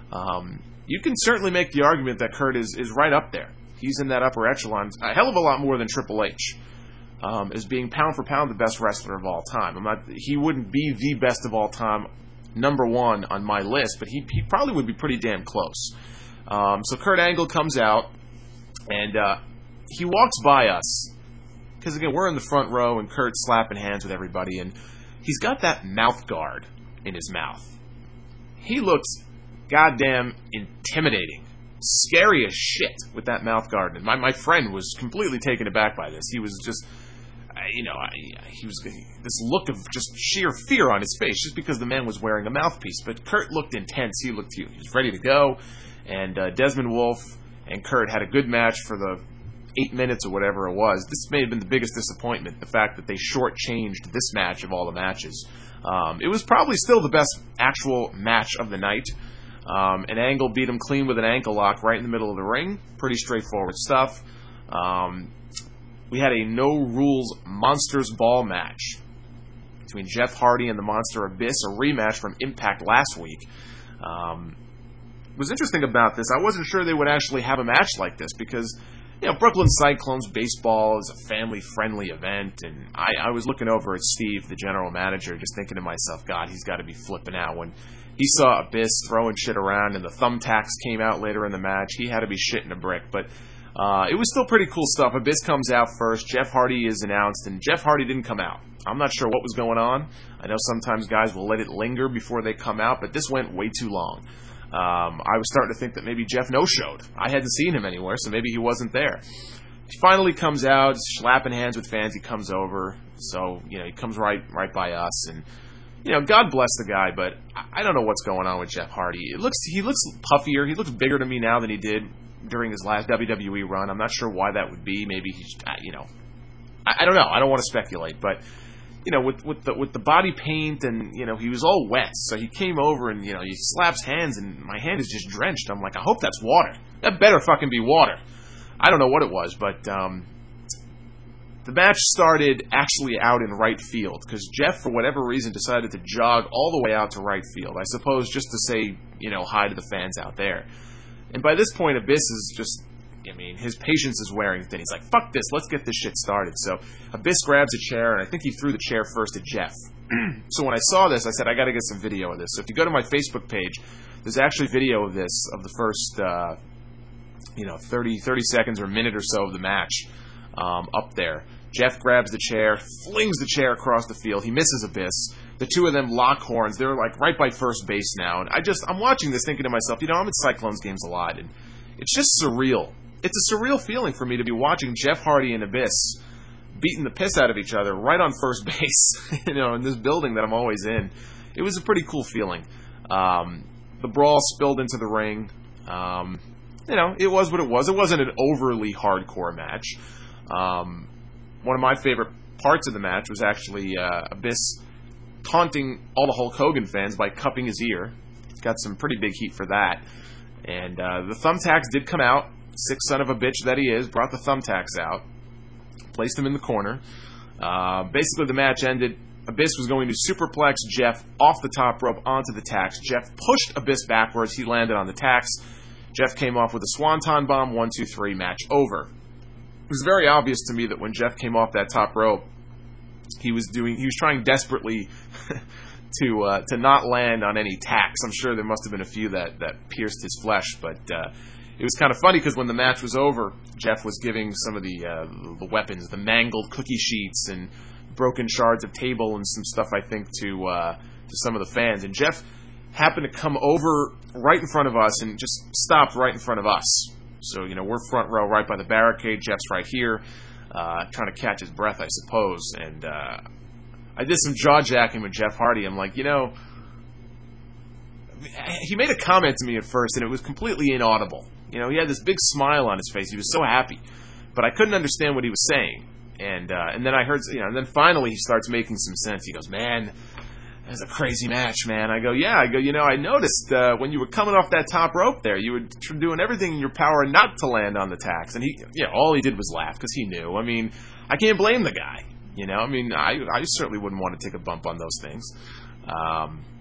You can certainly make the argument that Kurt is right up there. He's in that upper echelon a hell of a lot more than Triple H. As being pound for pound the best wrestler of all time. He wouldn't be the best of all time, number one on my list, but he probably would be pretty damn close. So Kurt Angle comes out, and he walks by us, because again, we're in the front row, and Kurt's slapping hands with everybody, and he's got that mouth guard in his mouth. He looks goddamn intimidating. Scary as shit with that mouth guard. And my friend was completely taken aback by this. He was just, he was this look of just sheer fear on his face just because the man was wearing a mouthpiece. But Kurt looked intense. He was ready to go. And Desmond Wolfe and Kurt had a good match for the 8 minutes or whatever it was. This may have been the biggest disappointment, the fact that they shortchanged this match of all the matches. It was probably still the best actual match of the night. And Angle beat him clean with an ankle lock right in the middle of the ring. Pretty straightforward stuff. We had a no-rules Monsters Ball match between Jeff Hardy and the Monster Abyss, a rematch from Impact last week. What was interesting about this, I wasn't sure they would actually have a match like this because, Brooklyn Cyclones baseball is a family-friendly event, and I was looking over at Steve, the general manager, just thinking to myself, God, he's got to be flipping out. When he saw Abyss throwing shit around and the thumbtacks came out later in the match, he had to be shitting a brick, but it was still pretty cool stuff. Abyss comes out first, Jeff Hardy is announced, and Jeff Hardy didn't come out. I'm not sure what was going on. I know sometimes guys will let it linger before they come out, but this went way too long. I was starting to think that maybe Jeff no-showed. I hadn't seen him anywhere, so maybe he wasn't there. He finally comes out, slapping hands with fans. He comes over, so he comes right by us, and God bless the guy, but I don't know what's going on with Jeff Hardy. He looks puffier. He looks bigger to me now than he did during his last WWE run. I'm not sure why that would be. Maybe he's I don't know. I don't want to speculate, but. With the body paint and, he was all wet. So he came over and, he slaps hands and my hand is just drenched. I'm like, I hope that's water. That better fucking be water. I don't know what it was, but the match started actually out in right field because Jeff, for whatever reason, decided to jog all the way out to right field. I suppose just to say, hi to the fans out there. And by this point, Abyss is just... his patience is wearing thin. He's like, fuck this, let's get this shit started. So Abyss grabs a chair, and I think he threw the chair first at Jeff. So when I saw this, I said, I got to get some video of this. So if you go to my Facebook page, there's actually video of this, of the first, 30 seconds or a minute or so of the match up there. Jeff grabs the chair, flings the chair across the field. He misses Abyss. The two of them lock horns. They're like right by first base now. And I'm watching this thinking to myself, I'm at Cyclones games a lot, and it's just surreal. It's a surreal feeling for me to be watching Jeff Hardy and Abyss beating the piss out of each other right on first base, in this building that I'm always in. It was a pretty cool feeling. The brawl spilled into the ring. It was what it was. It wasn't an overly hardcore match. One of my favorite parts of the match was actually Abyss taunting all the Hulk Hogan fans by cupping his ear. Got some pretty big heat for that. And the thumbtacks did come out. Sick son of a bitch that he is, brought the thumbtacks out, placed him in the corner. Basically, the match ended. Abyss was going to superplex Jeff off the top rope onto the tacks. Jeff pushed Abyss backwards. He landed on the tacks. Jeff came off with a swanton bomb. 1, 2, 3, match over. It was very obvious to me that when Jeff came off that top rope, he was trying desperately to not land on any tacks. I'm sure there must have been a few that pierced his flesh, but it was kind of funny because when the match was over, Jeff was giving some of the weapons, the mangled cookie sheets and broken shards of table and some stuff, I think, to some of the fans. And Jeff happened to come over right in front of us and just stopped right in front of us. So, we're front row right by the barricade. Jeff's right here, trying to catch his breath, I suppose. And I did some jaw-jacking with Jeff Hardy. I'm like, he made a comment to me at first, and it was completely inaudible. He had this big smile on his face. He was so happy. But I couldn't understand what he was saying. And then I heard, and then finally he starts making some sense. He goes, man, that's a crazy match, man. I go, yeah. I go, I noticed when you were coming off that top rope there, you were doing everything in your power not to land on the tacks. And all he did was laugh because he knew. I can't blame the guy. I certainly wouldn't want to take a bump on those things.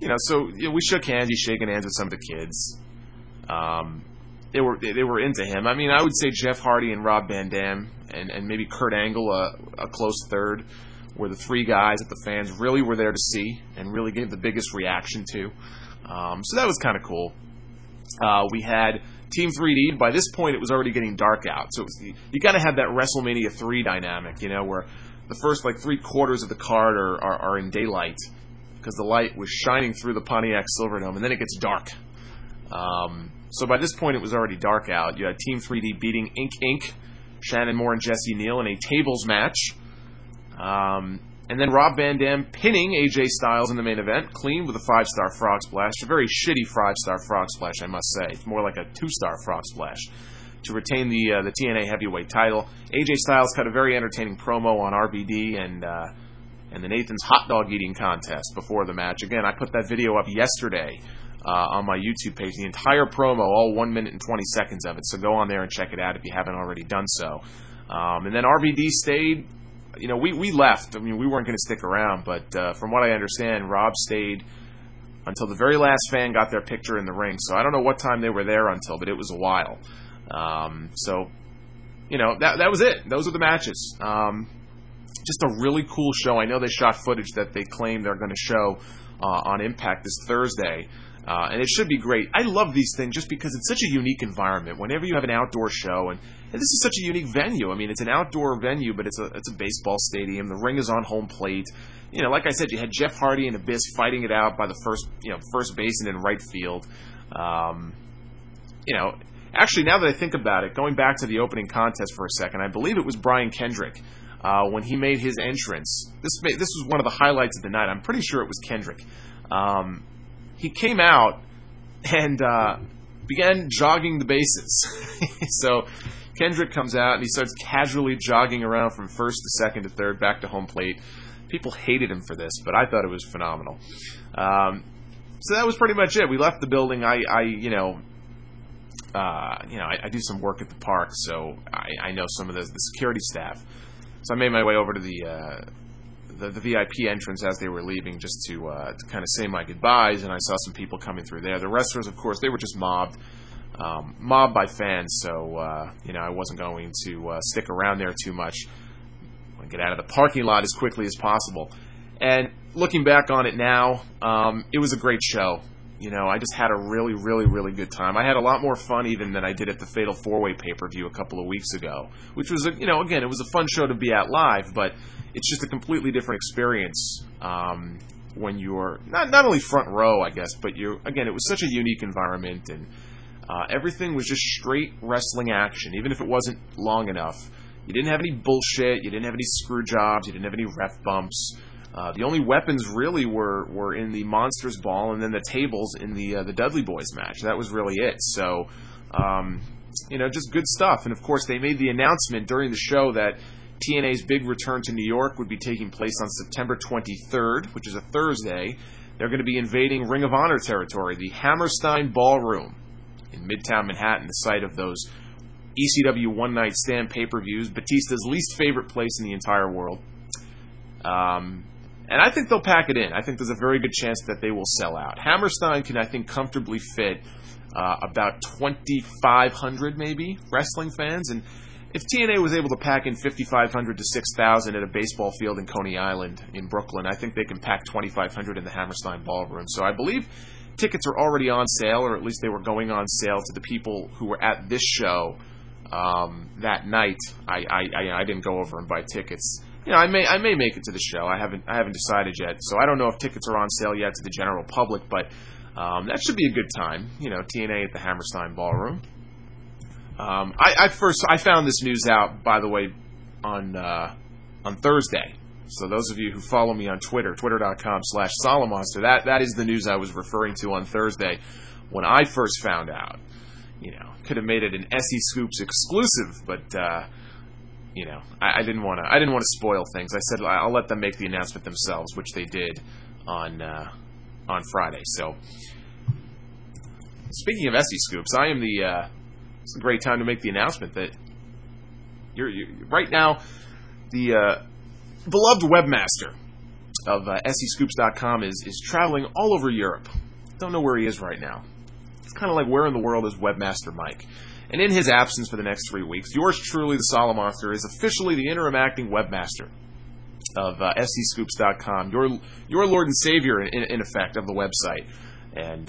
we shook hands. He's shaking hands with some of the kids. They were into him. I mean, I would say Jeff Hardy and Rob Van Dam and maybe Kurt Angle, a close third, were the three guys that the fans really were there to see and really gave the biggest reaction to. So that was kind of cool. We had Team 3D. By this point, it was already getting dark out. So you kind of had that WrestleMania 3 dynamic, where the first three quarters of the card are in daylight because the light was shining through the Pontiac Silverdome, and then it gets dark. So by this point, it was already dark out. You had Team 3D beating Inc., Shannon Moore and Jesse Neal in a tables match. And then Rob Van Dam pinning AJ Styles in the main event, clean with a 5-star frog splash. A very shitty 5-star frog splash, I must say. It's more like a 2-star frog splash to retain the TNA heavyweight title. AJ Styles cut a very entertaining promo on RVD and the Nathan's hot dog eating contest before the match. Again, I put that video up yesterday on my YouTube page. The entire promo, all 1 minute and 20 seconds of it. So go on there and check it out if you haven't already done so. And then RVD stayed. We left. I mean, we weren't going to stick around, but from what I understand, Rob stayed until the very last fan got their picture in the ring. So I don't know what time they were there until, but it was a while. So that was it. Those are the matches. Just a really cool show. I know they shot footage that they claim they're going to show on Impact this Thursday. And it should be great. I love these things just because it's such a unique environment. Whenever you have an outdoor show, and this is such a unique venue. I mean, it's an outdoor venue, but it's a baseball stadium. The ring is on home plate. Like I said, you had Jeff Hardy and Abyss fighting it out by the first basin in right field. Actually, now that I think about it, going back to the opening contest for a second, I believe it was Brian Kendrick when he made his entrance. This was one of the highlights of the night. I'm pretty sure it was Kendrick. He came out and began jogging the bases. So Kendrick comes out and he starts casually jogging around from first to second to third, back to home plate. People hated him for this, but I thought it was phenomenal. So that was pretty much it. We left the building. I do some work at the park, so I know some of the security staff. So I made my way over to the VIP entrance as they were leaving, just to kind of say my goodbyes, and I saw some people coming through there. The wrestlers, of course, they were just mobbed by fans, so I wasn't going to stick around there too much. I want to get out of the parking lot as quickly as possible. And looking back on it now, it was a great show. I just had a really, really, really good time. I had a lot more fun even than I did at the Fatal 4-Way pay-per-view a couple of weeks ago, which was, again, it was a fun show to be at live, but it's just a completely different experience when you're not only front row, I guess, but it was such a unique environment, and everything was just straight wrestling action, even if it wasn't long enough. You didn't have any bullshit, you didn't have any screw jobs, you didn't have any ref bumps. The only weapons really were in the Monsters Ball and then the tables in the Dudley Boys match. That was really it. So, just good stuff. And of course, they made the announcement during the show that TNA's big return to New York would be taking place on September 23rd, which is a Thursday. They're going to be invading Ring of Honor territory, the Hammerstein Ballroom in Midtown Manhattan, the site of those ECW One Night Stand pay-per-views, Batista's least favorite place in the entire world. And I think they'll pack it in. I think there's a very good chance that they will sell out. Hammerstein can, I think, comfortably fit about 2,500 maybe wrestling fans. And if TNA was able to pack in 5,500 to 6,000 at a baseball field in Coney Island in Brooklyn, I think they can pack 2,500 in the Hammerstein Ballroom. So I believe tickets are already on sale, or at least they were going on sale to the people who were at this show that night. I didn't go over and buy tickets. I may make it to the show. I haven't decided yet, so I don't know if tickets are on sale yet to the general public, but that should be a good time. TNA at the Hammerstein Ballroom. I found this news out, by the way, on Thursday. So those of you who follow me on Twitter, twitter.com/Solomonster, that is the news I was referring to on Thursday when I first found out. Could have made it an SE Scoops exclusive, but I didn't want to spoil things. I said I'll let them make the announcement themselves, which they did on Friday. So, speaking of SE Scoops, it's a great time to make the announcement that you're right now the beloved webmaster of SEScoops.com is traveling all over Europe. Don't know where he is right now. It's kind of like, where in the world is Webmaster Mike? And in his absence for the next 3 weeks, yours truly, the Solomonster, is officially the interim acting webmaster of SEScoops.com, your Lord and Savior, in effect, of the website. And,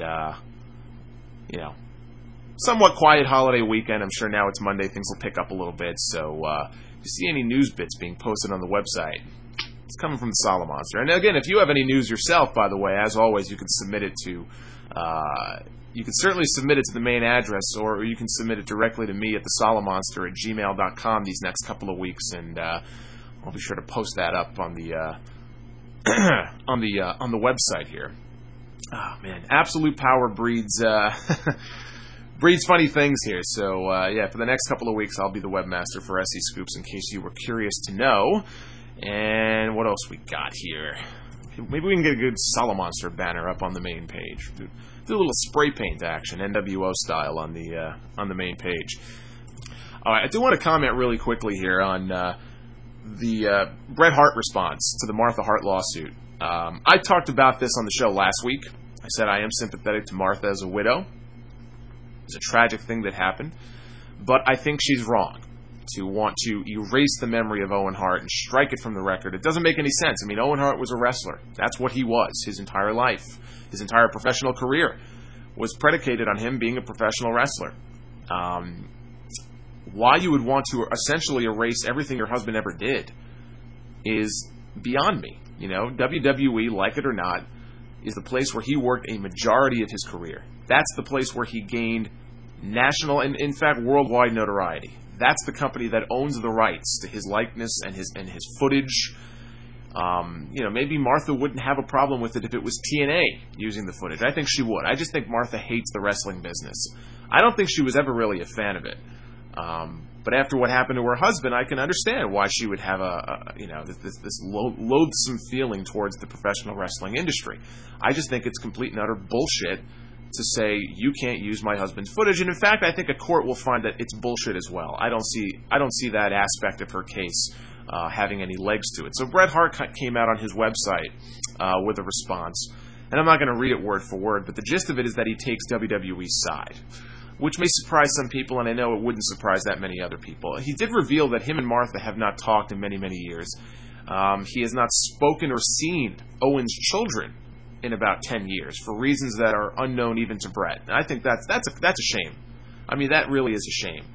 somewhat quiet holiday weekend. I'm sure now it's Monday, things will pick up a little bit. So if you see any news bits being posted on the website, it's coming from the Solomonster. And again, if you have any news yourself, by the way, as always, you can submit it to... you can certainly submit it to the main address, or you can submit it directly to me at thesolomonster@gmail.com these next couple of weeks, and I'll be sure to post that up on the on the website here. Oh man, absolute power breeds breeds funny things here. So for the next couple of weeks, I'll be the webmaster for SE Scoops, in case you were curious to know. And what else we got here? Maybe we can get a good Solomonster banner up on the main page. Do a little spray paint action, NWO style, on the main page. All right, I do want to comment really quickly here on the Bret Hart response to the Martha Hart lawsuit. I talked about this on the show last week. I said I am sympathetic to Martha as a widow. It's a tragic thing that happened, but I think she's wrong to want to erase the memory of Owen Hart and strike it from the record. It doesn't make any sense. I mean, Owen Hart was a wrestler. That's what he was his entire life. His entire professional career was predicated on him being a professional wrestler. Why you would want to essentially erase everything your husband ever did is beyond me. WWE, like it or not, is the place where he worked a majority of his career. That's the place where he gained national and, in fact, worldwide notoriety. That's the company that owns the rights to his likeness and his footage. Maybe Martha wouldn't have a problem with it if it was TNA using the footage. I think she would. I just think Martha hates the wrestling business. I don't think she was ever really a fan of it. But after what happened to her husband, I can understand why she would have this loathsome feeling towards the professional wrestling industry. I just think it's complete and utter bullshit to say you can't use my husband's footage, and in fact, I think a court will find that it's bullshit as well. I don't see that aspect of her case having any legs to it. So Bret Hart came out on his website with a response, and I'm not going to read it word for word, but the gist of it is that he takes WWE's side, which may surprise some people, and I know it wouldn't surprise that many other people. He did reveal that him and Martha have not talked in many, many years. He has not spoken or seen Owen's children in about 10 years for reasons that are unknown even to Bret. And I think that's a shame. I mean, that really is a shame.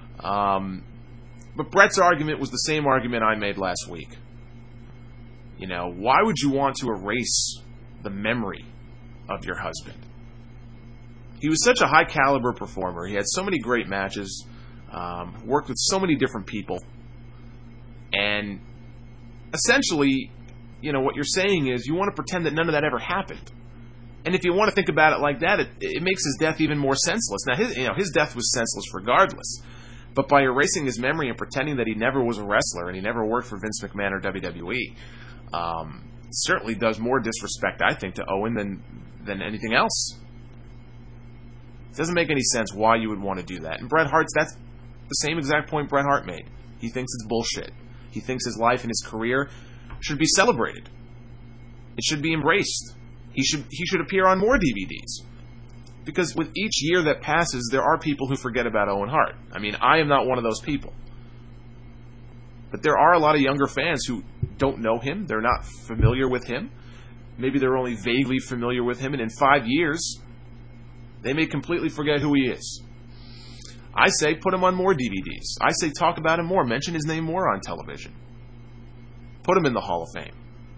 But Bret's argument was the same argument I made last week. Why would you want to erase the memory of your husband? He was such a high-caliber performer. He had so many great matches, worked with so many different people. And essentially, what you're saying is you want to pretend that none of that ever happened. And if you want to think about it like that, it makes his death even more senseless. Now, his death was senseless regardless. But by erasing his memory and pretending that he never was a wrestler and he never worked for Vince McMahon or WWE, certainly does more disrespect, I think, to Owen than anything else. It doesn't make any sense why you would want to do that. And Bret Hart's, that's the same exact point Bret Hart made. He thinks it's bullshit. He thinks his life and his career should be celebrated. It should be embraced. He should appear on more DVDs. Because with each year that passes, there are people who forget about Owen Hart. I mean, I am not one of those people. But there are a lot of younger fans who don't know him. They're not familiar with him. Maybe they're only vaguely familiar with him. And in 5 years, they may completely forget who he is. I say put him on more DVDs. I say talk about him more. Mention his name more on television. Put him in the Hall of Fame.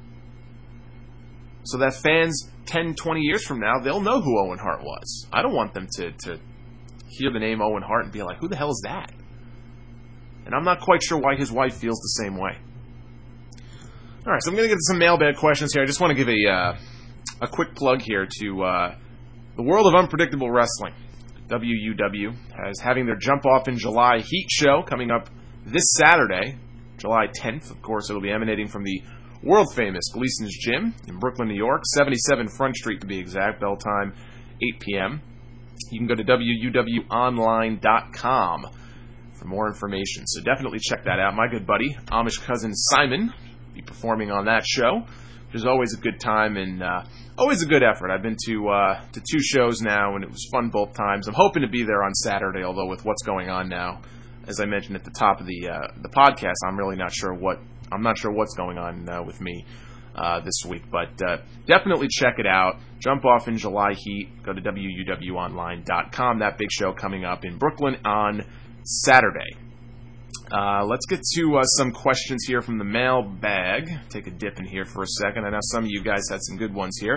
So that fans 10, 20 years from now, they'll know who Owen Hart was. I don't want them to hear the name Owen Hart and be like, who the hell is that? And I'm not quite sure why his wife feels the same way. All right, so I'm going to get to some mailbag questions here. I just want to give a quick plug here to the World of Unpredictable Wrestling. WUW is having their Jump Off in July Heat show coming up this Saturday, July 10th. Of course, it'll be emanating from the world-famous Gleason's Gym in Brooklyn, New York, 77 Front Street to be exact, bell time 8 p.m. You can go to wuwonline.com for more information, so definitely check that out. My good buddy, Amish cousin Simon, will be performing on that show. which is always a good time and always a good effort. I've been to 2 shows now, and it was fun both times. I'm hoping to be there on Saturday, although with what's going on now, as I mentioned at the top of the podcast, I'm really not sure what's going on with me this week. But definitely check it out. Jump off in July heat. Go to wuwonline.com. That big show coming up in Brooklyn on Saturday. Let's get to some questions here from the mailbag. Take a dip in here for a second. I know some of you guys had some good ones here.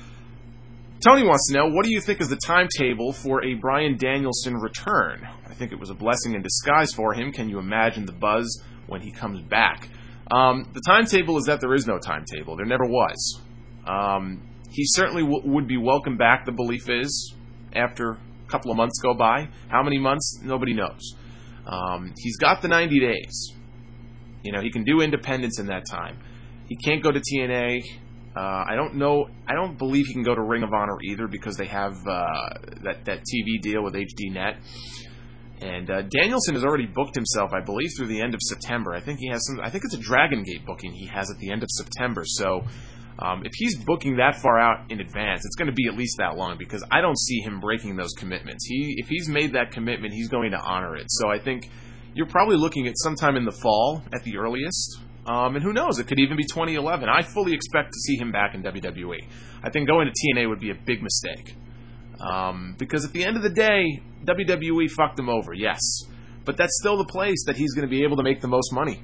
Tony wants to know, what do you think is the timetable for a Bryan Danielson return? I think it was a blessing in disguise for him. Can you imagine the buzz when he comes back? The timetable is that there is no timetable. There never was. He certainly would be welcome back, the belief is, after a couple of months go by. How many months? Nobody knows. He's got the 90 days. He can do independence in that time. He can't go to TNA. I don't believe he can go to Ring of Honor either, because they have that TV deal with HDNet. And Danielson has already booked himself, I believe, through the end of September. I think it's a Dragon Gate booking he has at the end of September. So if he's booking that far out in advance, it's going to be at least that long, because I don't see him breaking those commitments. If he's made that commitment, he's going to honor it. So I think you're probably looking at sometime in the fall at the earliest. And who knows, it could even be 2011. I fully expect to see him back in WWE. I think going to TNA would be a big mistake. Because at the end of the day, WWE fucked him over, yes. But that's still the place that he's going to be able to make the most money.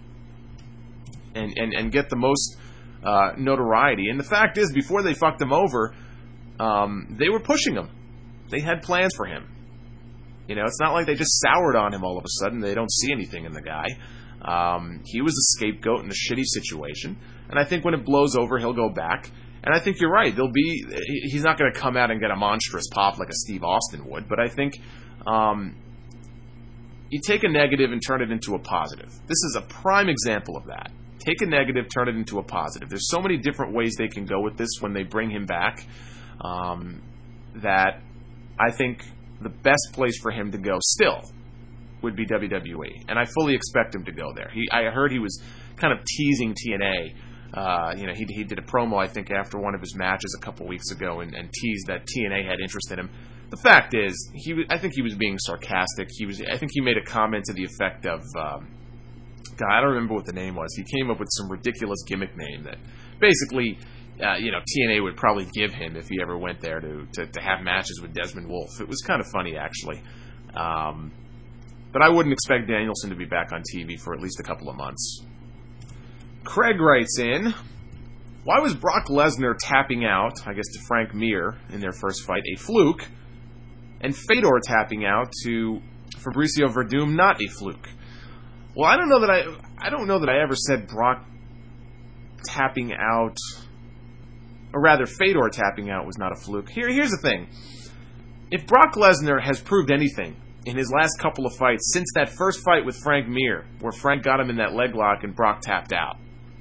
And get the most notoriety. And the fact is, before they fucked him over, they were pushing him. They had plans for him. It's not like they just soured on him all of a sudden. They don't see anything in the guy. He was a scapegoat in a shitty situation. And I think when it blows over, he'll go back. And I think you're right. He's not going to come out and get a monstrous pop like a Steve Austin would. But I think you take a negative and turn it into a positive. This is a prime example of that. Take a negative, turn it into a positive. There's so many different ways they can go with this when they bring him back, that I think the best place for him to go still would be WWE. And I fully expect him to go there. I heard he was kind of teasing TNA. He did a promo, I think, after one of his matches a couple weeks ago and teased that TNA had interest in him. The fact is, I think he was being sarcastic. I think he made a comment to the effect of, God, I don't remember what the name was. He came up with some ridiculous gimmick name that basically, TNA would probably give him if he ever went there to have matches with Desmond Wolfe. It was kind of funny, actually. But I wouldn't expect Danielson to be back on TV for at least a couple of months. Craig writes in, why was Brock Lesnar tapping out, I guess to Frank Mir in their first fight, a fluke, and Fedor tapping out to Fabricio Werdum not a fluke? Well, I don't know that I ever said Brock tapping out, or rather Fedor tapping out was not a fluke. Here's the thing. If Brock Lesnar has proved anything in his last couple of fights, since that first fight with Frank Mir, where Frank got him in that leg lock and Brock tapped out,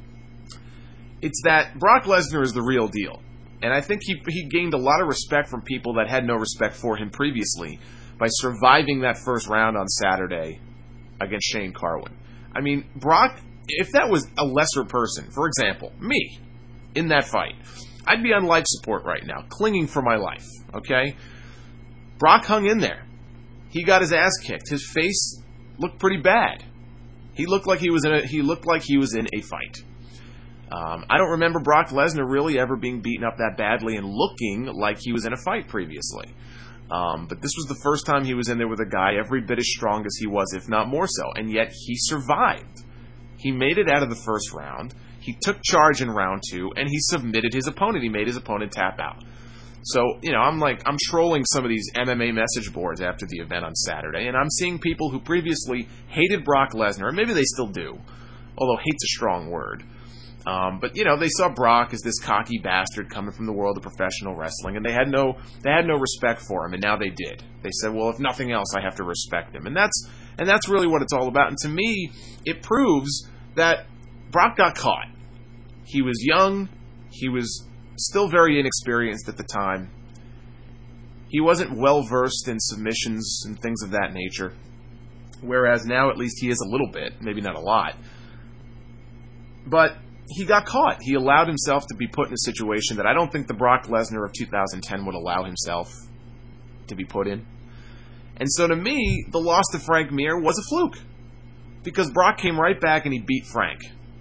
it's that Brock Lesnar is the real deal. And I think he gained a lot of respect from people that had no respect for him previously by surviving that first round on Saturday against Shane Carwin. I mean, Brock, if that was a lesser person, for example, me, in that fight, I'd be on life support right now, clinging for my life, okay? Brock hung in there. He got his ass kicked. His face looked pretty bad. He looked like he was in a fight. I don't remember Brock Lesnar really ever being beaten up that badly and looking like he was in a fight previously. But this was the first time he was in there with a guy every bit as strong as he was, if not more so. And yet he survived. He made it out of the first round. He took charge in round 2, and he submitted his opponent. He made his opponent tap out. So, I'm trolling some of these MMA message boards after the event on Saturday, and I'm seeing people who previously hated Brock Lesnar, and maybe they still do, although hate's a strong word. But they saw Brock as this cocky bastard coming from the world of professional wrestling, and they had no respect for him, and now they did. They said, well, if nothing else, I have to respect him. And that's really what it's all about. And to me, it proves that Brock got caught. He was young, he was still very inexperienced at the time. He wasn't well versed in submissions and things of that nature. Whereas now at least he is a little bit, maybe not a lot. But he got caught. He allowed himself to be put in a situation that I don't think the Brock Lesnar of 2010 would allow himself to be put in. And so to me, the loss to Frank Mir was a fluke. Because Brock came right back and he beat Frank.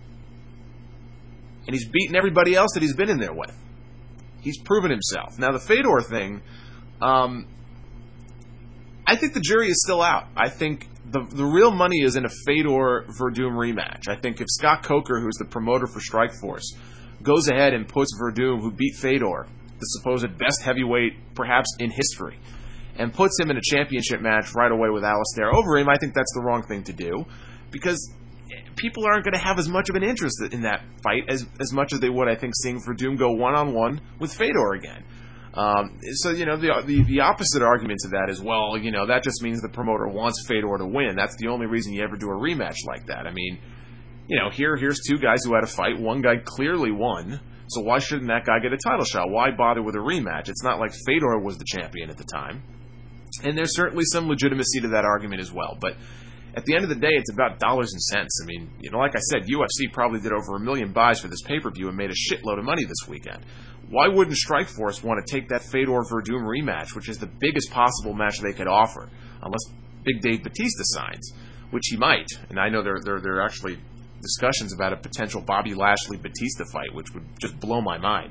And he's beaten everybody else that he's been in there with. He's proven himself. Now the Fedor thing, I think the jury is still out. I think the real money is in a Fedor-Verdum rematch. I think if Scott Coker, who's the promoter for Strikeforce, goes ahead and puts Verdum, who beat Fedor, the supposed best heavyweight perhaps in history, and puts him in a championship match right away with Alistair over him, I think that's the wrong thing to do. Because people aren't going to have as much of an interest in that fight as much as they would, I think, seeing Verdum go one-on-one with Fedor again. So, the opposite argument to that is, well, that just means the promoter wants Fedor to win. That's the only reason you ever do a rematch like that. I mean, here's two guys who had a fight. One guy clearly won, so why shouldn't that guy get a title shot? Why bother with a rematch? It's not like Fedor was the champion at the time. And there's certainly some legitimacy to that argument as well. But at the end of the day, it's about dollars and cents. I mean, like I said, UFC probably did over 1 million buys for this pay-per-view and made a shitload of money this weekend. Why wouldn't Strikeforce want to take that Fedor-Verdum rematch, which is the biggest possible match they could offer, unless Big Dave Batista signs, which he might. And I know there are actually discussions about a potential Bobby Lashley-Batista fight, which would just blow my mind.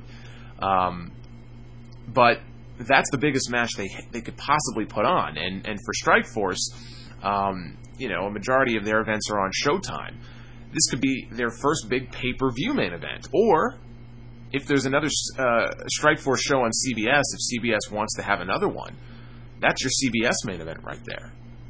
But that's the biggest match they could possibly put on. And for Strikeforce, a majority of their events are on Showtime. This could be their first big pay-per-view main event. Or, if there's another Strikeforce show on CBS, if CBS wants to have another one, that's your CBS main event right there.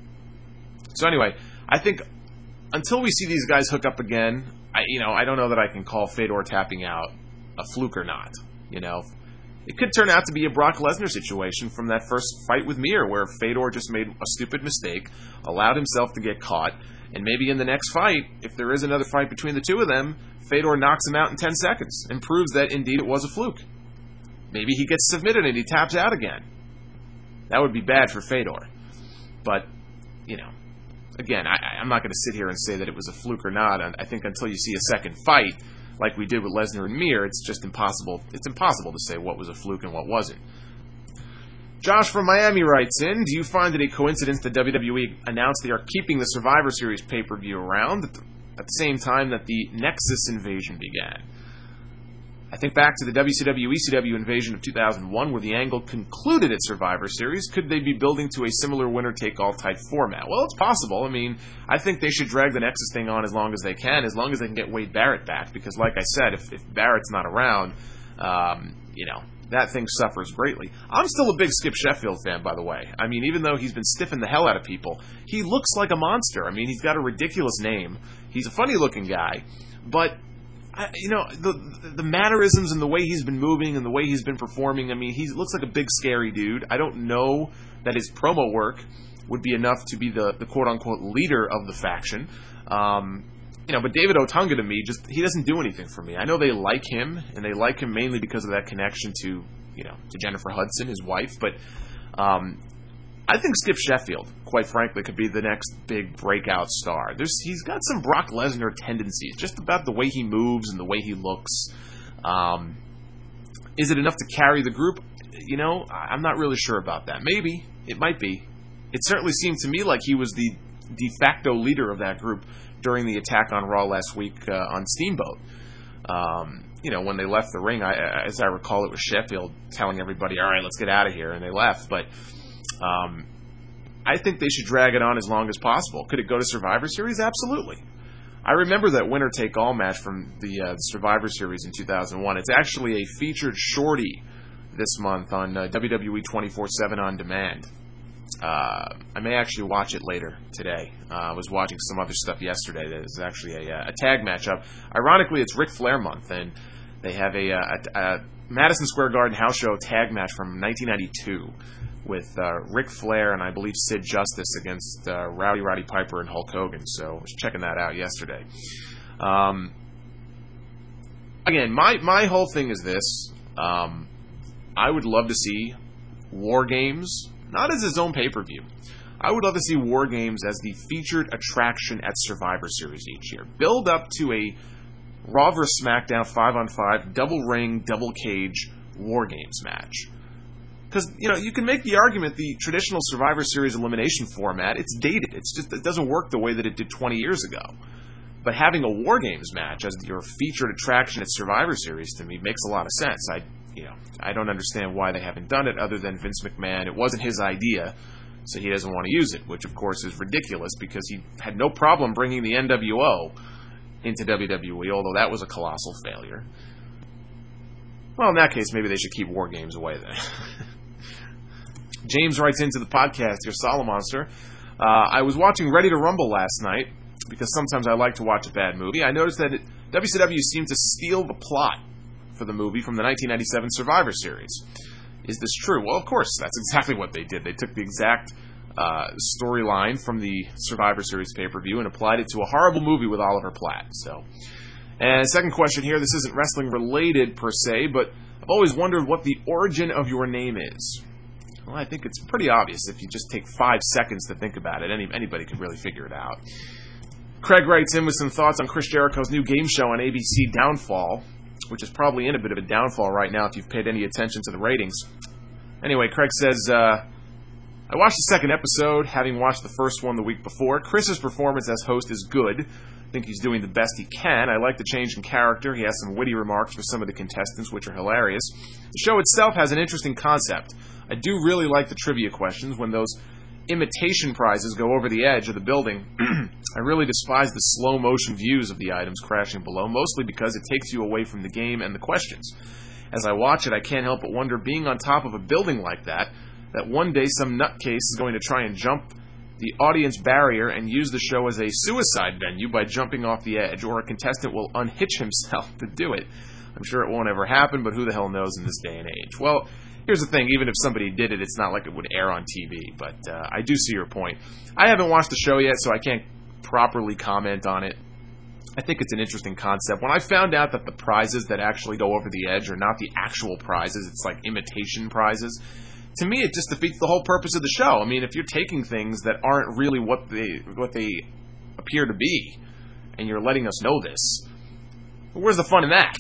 So anyway, I think until we see these guys hook up again, I don't know that I can call Fedor tapping out a fluke or not. It could turn out to be a Brock Lesnar situation from that first fight with Mir, where Fedor just made a stupid mistake, allowed himself to get caught, and maybe in the next fight, if there is another fight between the two of them, Fedor knocks him out in 10 seconds and proves that indeed it was a fluke. Maybe he gets submitted and he taps out again. That would be bad for Fedor. But, again, I'm not going to sit here and say that it was a fluke or not. I think until you see a second fight, like we did with Lesnar and Mir, it's just impossible. It's impossible to say what was a fluke and what wasn't. Josh from Miami writes in, do you find it a coincidence that WWE announced they are keeping the Survivor Series pay-per-view around at the same time that the Nexus invasion began? I think back to the WCW-ECW invasion of 2001, where the angle concluded at Survivor Series. Could they be building to a similar winner-take-all type format? Well, it's possible. I mean, I think they should drag the Nexus thing on as long as they can can get Wade Barrett back. Because, like I said, if Barrett's not around, that thing suffers greatly. I'm still a big Skip Sheffield fan, by the way. I mean, even though he's been stiffing the hell out of people, he looks like a monster. I mean, he's got a ridiculous name. He's a funny-looking guy, but the mannerisms and the way he's been moving and the way he's been performing, I mean, he looks like a big, scary dude. I don't know that his promo work would be enough to be the quote-unquote leader of the faction. But David Otunga, to me, he doesn't do anything for me. I know they like him, and they like him mainly because of that connection to Jennifer Hudson, his wife, but I think Skip Sheffield, quite frankly, could be the next big breakout star. He's got some Brock Lesnar tendencies, just about the way he moves and the way he looks. Is it enough to carry the group? I'm not really sure about that. Maybe. It might be. It certainly seemed to me like he was the de facto leader of that group during the attack on Raw last week on Steamboat. When they left the ring, as I recall, it was Sheffield telling everybody, all right, let's get out of here, and they left. But I think they should drag it on as long as possible. Could it go to Survivor Series? Absolutely. I remember that winner-take-all match from the Survivor Series in 2001. It's actually a featured shorty this month on WWE 24/7 On Demand. I may actually watch it later today. I was watching some other stuff yesterday that is actually a tag matchup. Ironically, it's Ric Flair month, and they have a Madison Square Garden house show tag match from 1992 with Ric Flair and I believe Sid Justice against Roddy Piper and Hulk Hogan. So I was checking that out yesterday. Again, my whole thing is this. I would love to see War Games, not as his own pay-per-view. I would love to see War Games as the featured attraction at Survivor Series each year. Build up to a Raw vs. SmackDown 5-on-5 double ring, double cage War Games match. Because, you can make the argument the traditional Survivor Series elimination format, it's dated. It doesn't work the way that it did 20 years ago. But having a War Games match as your featured attraction at Survivor Series, to me, makes a lot of sense. I don't understand why they haven't done it, other than Vince McMahon. It wasn't his idea, so he doesn't want to use it, which, of course, is ridiculous, because he had no problem bringing the NWO into WWE, although that was a colossal failure. Well, in that case, maybe they should keep War Games away, then. James writes into the podcast, Dear Solomonster, I was watching Ready to Rumble last night, because sometimes I like to watch a bad movie. I noticed that WCW seemed to steal the plot for the movie from the 1997 Survivor Series. Is this true? Well, of course, that's exactly what they did. They took the exact storyline from the Survivor Series pay-per-view and applied it to a horrible movie with Oliver Platt. And second question here, this isn't wrestling related per se, but I've always wondered what the origin of your name is. Well, I think it's pretty obvious if you just take 5 seconds to think about it. Anybody could really figure it out. Craig writes in with some thoughts on Chris Jericho's new game show on ABC, Downfall, which is probably in a bit of a downfall right now if you've paid any attention to the ratings. Anyway, Craig says, I watched the second episode, having watched the first one the week before. Chris's performance as host is good. I think he's doing the best he can. I like the change in character. He has some witty remarks for some of the contestants, which are hilarious. The show itself has an interesting concept. I do really like the trivia questions when those imitation prizes go over the edge of the building. I really despise the slow motion views of the items crashing below, mostly because it takes you away from the game and the questions. As I watch it, I can't help but wonder, being on top of a building like that one day some nutcase is going to try and jump the audience barrier and use the show as a suicide venue by jumping off the edge, or a contestant will unhitch himself to do it. I'm sure it won't ever happen, but who the hell knows in this day and age? Well, here's the thing, even if somebody did it, it's not like it would air on TV, but I do see your point. I haven't watched the show yet, so I can't properly comment on it. I think it's an interesting concept. When I found out that the prizes that actually go over the edge are not the actual prizes, it's like imitation prizes, to me it just defeats the whole purpose of the show. I mean, if you're taking things that aren't really what they appear to be, and you're letting us know this, where's the fun in that?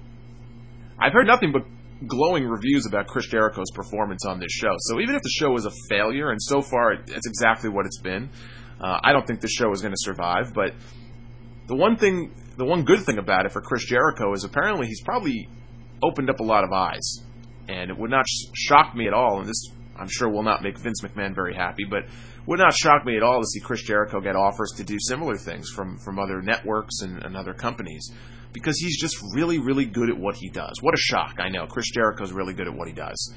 I've heard nothing but glowing reviews about Chris Jericho's performance on this show. So even if the show is a failure, and so far it's exactly what it's been, I don't think the show is going to survive. But the one good thing about it for Chris Jericho is apparently he's probably opened up a lot of eyes. And it would not shock me at all, and this I'm sure will not make Vince McMahon very happy, but would not shock me at all to see Chris Jericho get offers to do similar things from other networks and other companies, because he's just really, really good at what he does. What a shock, I know. Chris Jericho's really good at what he does.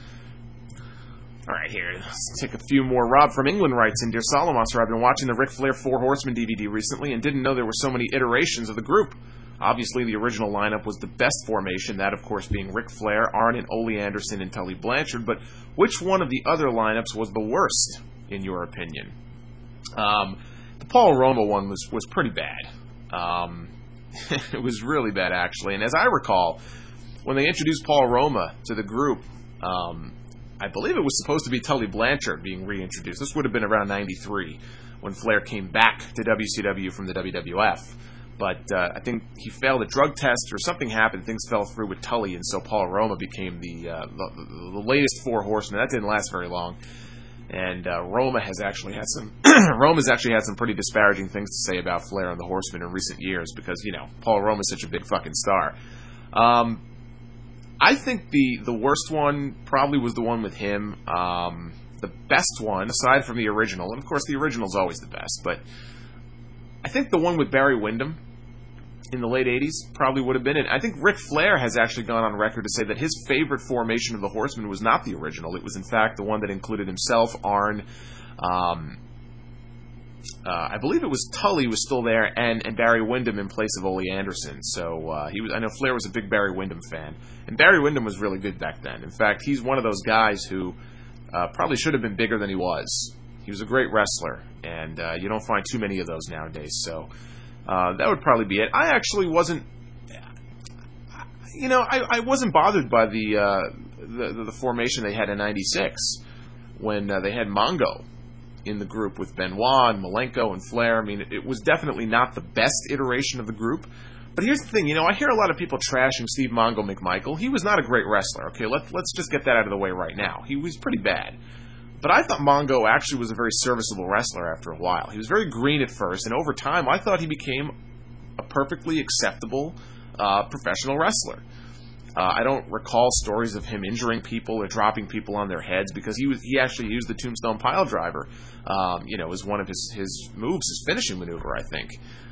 All right, here, let's take a few more. Rob from England writes in, Dear Solomonster, I've been watching the Ric Flair Four Horsemen DVD recently and didn't know there were so many iterations of the group. Obviously, the original lineup was the best formation, that, of course, being Ric Flair, Arn and Ole Anderson, and Tully Blanchard, but which one of the other lineups was the worst, in your opinion? The Paul Roma one was pretty bad. It was really bad, actually, and as I recall, when they introduced Paul Roma to the group, I believe it was supposed to be Tully Blanchard being reintroduced. This would have been around 93, when Flair came back to WCW from the WWF. But I think he failed a drug test or something happened. Things fell through with Tully, and so Paul Roma became the latest Four Horsemen. That didn't last very long. And Roma has actually had some pretty disparaging things to say about Flair and the Horsemen in recent years because, Paul Roma's such a big fucking star. I think the worst one probably was the one with him. The best one, aside from the original, and of course the original's always the best, but I think the one with Barry Windham in the late 80s probably would have been it. I think Ric Flair has actually gone on record to say that his favorite formation of the Horsemen was not the original. It was, in fact, the one that included himself, Arn, I believe it was Tully was still there, and Barry Windham in place of Ole Anderson. So I know Flair was a big Barry Windham fan. And Barry Windham was really good back then. In fact, he's one of those guys who probably should have been bigger than he was. He was a great wrestler, and you don't find too many of those nowadays. So that would probably be it. I actually wasn't, I wasn't bothered by the formation they had in '96 when they had Mongo in the group with Benoit and Malenko and Flair. I mean, it was definitely not the best iteration of the group, But here's the thing, I hear a lot of people trashing Steve Mongo McMichael. He was not a great wrestler, okay? Let's just get that out of the way right now. He was pretty bad. But I thought Mongo actually was a very serviceable wrestler after a while. He was very green at first, and over time I thought he became a perfectly acceptable professional wrestler. I don't recall stories of him injuring people or dropping people on their heads because he actually used the Tombstone Pile Driver, as one of his moves, his finishing maneuver, I think.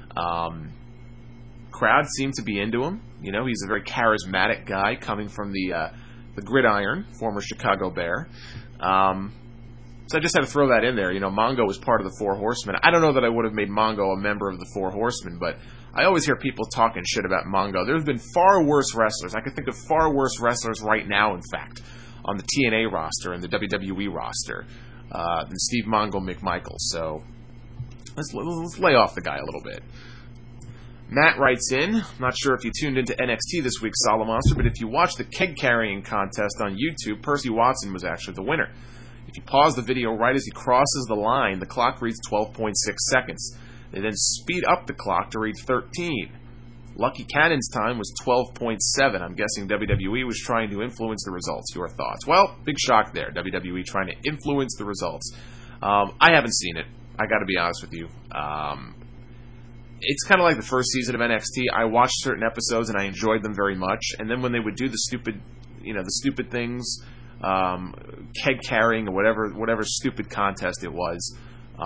Crowd seemed to be into him. He's a very charismatic guy coming from the Gridiron, former Chicago Bear. So I just had to throw that in there. Mongo was part of the Four Horsemen. I don't know that I would have made Mongo a member of the Four Horsemen, but I always hear people talking shit about Mongo. There's been far worse wrestlers. I can think of far worse wrestlers right now, in fact, on the TNA roster and the WWE roster than Steve Mongo McMichael. So let's lay off the guy a little bit. Matt writes in, I'm not sure if you tuned into NXT this week, Solomonster, but if you watched the keg carrying contest on YouTube, Percy Watson was actually the winner. If you pause the video right as he crosses the line, the clock reads 12.6 seconds. They then speed up the clock to read 13. Lucky Cannon's time was 12.7. I'm guessing WWE was trying to influence the results. Your thoughts? Well, big shock there. WWE trying to influence the results. I haven't seen it. I got to be honest with you. It's kind of like the first season of NXT. I watched certain episodes and I enjoyed them very much. And then when they would do the stupid things, keg carrying or whatever stupid contest it was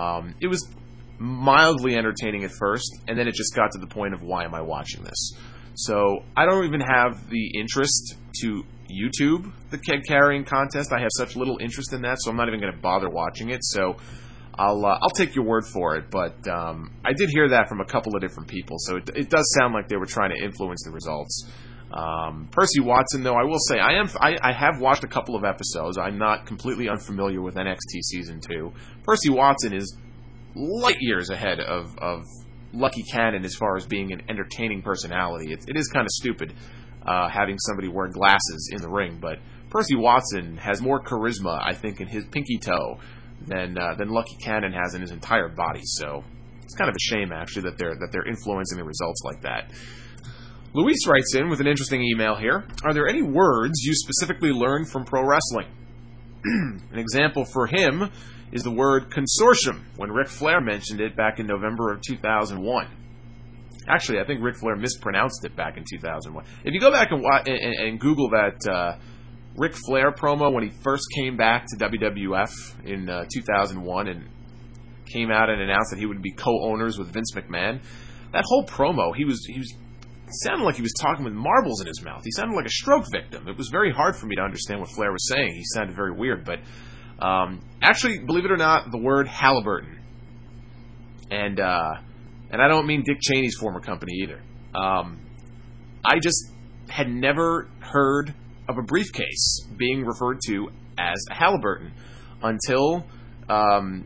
mildly entertaining at first, and then it just got to the point of, why am I watching this? So I don't even have the interest to YouTube the keg carrying contest. I have such little interest in that, so I'm not even going to bother watching it. So I'll take your word for it, but I did hear that from a couple of different people, so it does sound like they were trying to influence the results. Percy Watson, though, I will say I have watched a couple of episodes. I'm not completely unfamiliar with NXT Season 2. Percy Watson is light years ahead of Lucky Cannon as far as being an entertaining personality. It is kind of stupid having somebody wear glasses in the ring, but Percy Watson has more charisma, I think, in his pinky toe than Lucky Cannon has in his entire body. So it's kind of a shame, actually, that they're influencing the results like that. Luis writes in with an interesting email here. Are there any words you specifically learned from pro wrestling? An example for him is the word consortium, when Ric Flair mentioned it back in November of 2001. Actually, I think Ric Flair mispronounced it back in 2001. If you go back and Google that Ric Flair promo when he first came back to WWF in 2001 and came out and announced that he would be co-owners with Vince McMahon, that whole promo, he sounded like he was talking with marbles in his mouth. He sounded like a stroke victim. It was very hard for me to understand what Flair was saying. He sounded very weird, but actually, believe it or not, the word Halliburton, and I don't mean Dick Cheney's former company either. I just had never heard of a briefcase being referred to as a Halliburton until Mongo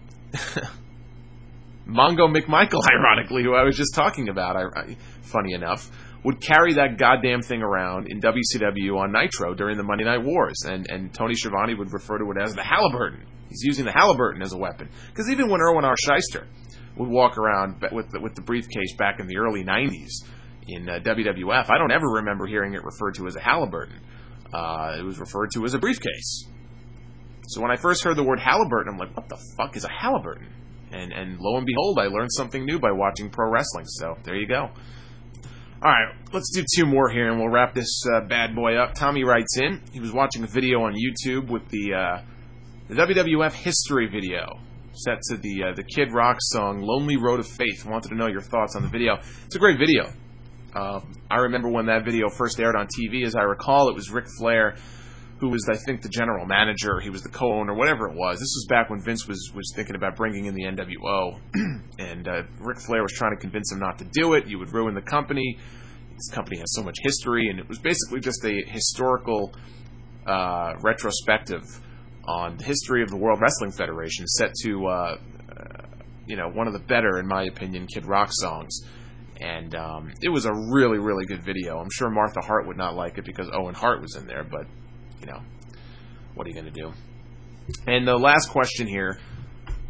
McMichael, ironically, who I was just talking about, funny enough, would carry that goddamn thing around in WCW on Nitro during the Monday Night Wars, and Tony Schiavone would refer to it as the Halliburton. He's using the Halliburton as a weapon. Because even when Irwin R. Shyster would walk around with the briefcase back in the early 90s in WWF, I don't ever remember hearing it referred to as a Halliburton. It was referred to as a briefcase. So when I first heard the word Halliburton, I'm like, what the fuck is a Halliburton? And lo and behold, I learned something new by watching pro wrestling. So there you go. All right, let's do two more here, and we'll wrap this bad boy up. Tommy writes in. He was watching a video on YouTube with the WWF history video set to the Kid Rock song "Lonely Road of Faith." Wanted to know your thoughts on the video. It's a great video. I remember when that video first aired on TV. As I recall, it was Ric Flair, who was, I think, the general manager. He was the co-owner, whatever it was. This was back when Vince was thinking about bringing in the NWO. And Ric Flair was trying to convince him not to do it. You would ruin the company. This company has so much history. And it was basically just a historical retrospective on the history of the World Wrestling Federation set to, one of the better, in my opinion, Kid Rock songs. And it was a really, really good video. I'm sure Martha Hart would not like it because Owen Hart was in there, but what are you going to do? And the last question here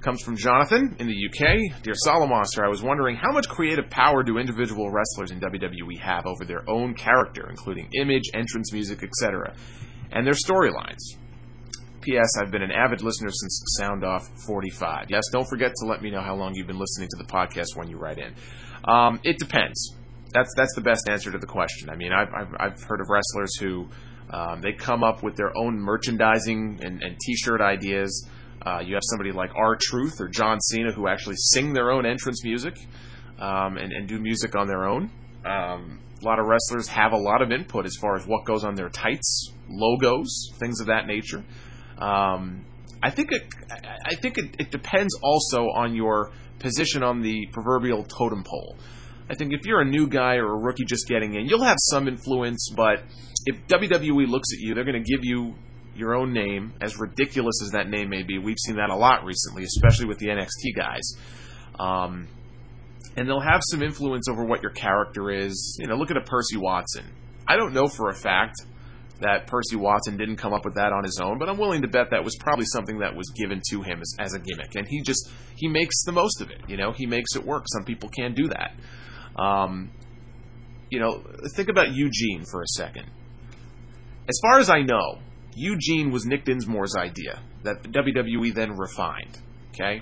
Comes from Jonathan in the UK. Dear Solomonster, I was wondering how much creative power do individual wrestlers in WWE have over their own character, including image, entrance music, etc., and their storylines? P.S. I've been an avid listener since Sound Off 45. Yes, don't forget to let me know how long you've been listening to the podcast when you write in. It depends. That's the best answer to the question. I mean, I've heard of wrestlers who they come up with their own merchandising and T-shirt ideas. You have somebody like R-Truth or John Cena who actually sing their own entrance music and do music on their own. A lot of wrestlers have a lot of input as far as what goes on their tights, logos, things of that nature. I think it depends also on your position on the proverbial totem pole. I think if you're a new guy or a rookie just getting in, you'll have some influence, but if WWE looks at you, they're going to give you your own name, as ridiculous as that name may be. We've seen that a lot recently, especially with the NXT guys. And they'll have some influence over what your character is. You know, look at a Percy Watson. I don't know for a fact that Percy Watson didn't come up with that on his own, but I'm willing to bet that was probably something that was given to him as a gimmick. And he makes the most of it. You know, he makes it work. Some people can't do that. You know, think about Eugene for a second. As far as I know, Eugene was Nick Dinsmore's idea that WWE then refined. Okay,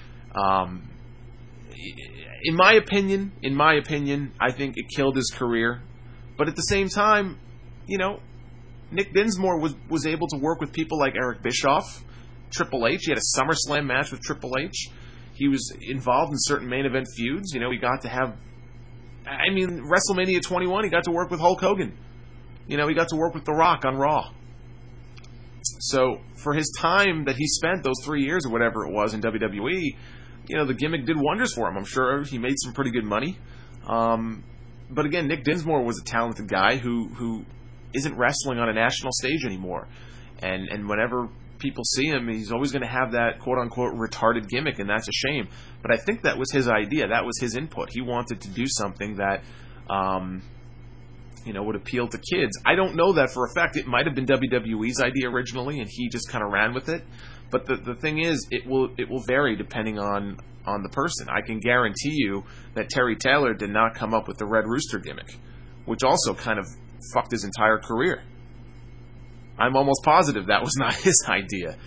in my opinion, I think it killed his career. But at the same time, you know, Nick Dinsmore was able to work with people like Eric Bischoff, Triple H. He had a SummerSlam match with Triple H. He was involved in certain main event feuds. You know, he got to have, I mean, WrestleMania 21. He got to work with Hulk Hogan. You know, he got to work with The Rock on Raw. So for his time that he spent, those 3 years or whatever it was in WWE, you know, the gimmick did wonders for him. I'm sure he made some pretty good money. But again, Nick Dinsmore was a talented guy who isn't wrestling on a national stage anymore. And whenever people see him, he's always going to have that quote-unquote retarded gimmick, and that's a shame. But I think that was his idea. That was his input. He wanted to do something that you know, would appeal to kids. I don't know that for a fact. It might have been WWE's idea originally, and he just kind of ran with it. But the thing is, it will vary depending on the person. I can guarantee you that Terry Taylor did not come up with the Red Rooster gimmick, which also kind of fucked his entire career. I'm almost positive that was not his idea.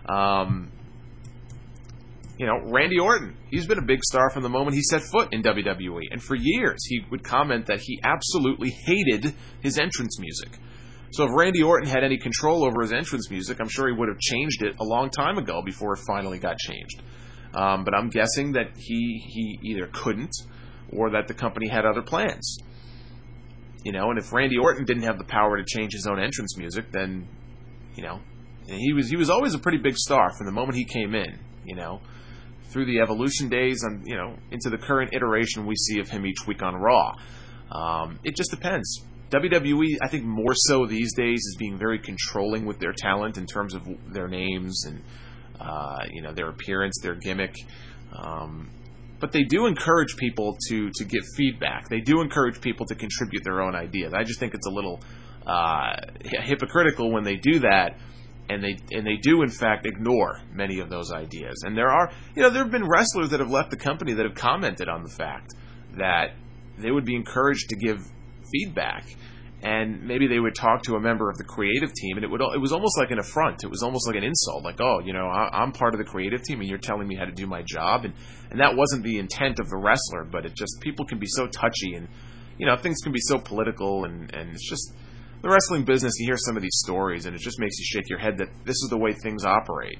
You know, Randy Orton, he's been a big star from the moment he set foot in WWE. And for years, he would comment that he absolutely hated his entrance music. So if Randy Orton had any control over his entrance music, I'm sure he would have changed it a long time ago before it finally got changed. But I'm guessing that he either couldn't or that the company had other plans. You know, and if Randy Orton didn't have the power to change his own entrance music, then, you know, he was always a pretty big star from the moment he came in, you know, through the Evolution days and, you know, into the current iteration we see of him each week on Raw. It just depends. WWE, I think more so these days, is being very controlling with their talent in terms of their names and, you know, their appearance, their gimmick. But they do encourage people to give feedback. They do encourage people to contribute their own ideas. I just think it's a little hypocritical when they do that, and they do in fact ignore many of those ideas. And there have been wrestlers that have left the company that have commented on the fact that they would be encouraged to give feedback, and maybe they would talk to a member of the creative team, and it was almost like an affront. It was almost like an insult, like, oh, you know, I'm part of the creative team, and you're telling me how to do my job, and that wasn't the intent of the wrestler. But it just, people can be so touchy, and, you know, things can be so political, and it's just the wrestling business. You hear some of these stories, and it just makes you shake your head that this is the way things operate.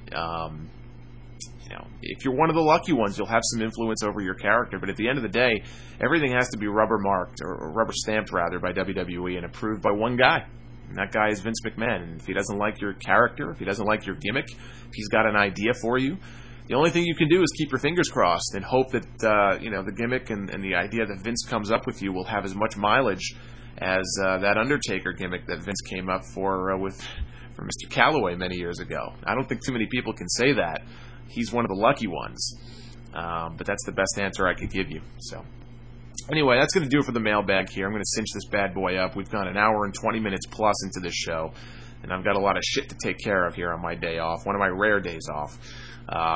You know, if you're one of the lucky ones, you'll have some influence over your character. But at the end of the day, everything has to be rubber marked, or rubber stamped rather, by WWE and approved by one guy. And that guy is Vince McMahon. And if he doesn't like your character, if he doesn't like your gimmick, if he's got an idea for you, the only thing you can do is keep your fingers crossed and hope that you know, the gimmick and the idea that Vince comes up with you will have as much mileage as that Undertaker gimmick that Vince came up for Mr. Calloway many years ago. I don't think too many people can say that. He's one of the lucky ones. But that's the best answer I could give you. So anyway, that's going to do it for the mailbag here. I'm going to cinch this bad boy up. We've gone an hour and 20 minutes plus into this show, and I've got a lot of shit to take care of here on my day off, one of my rare days off.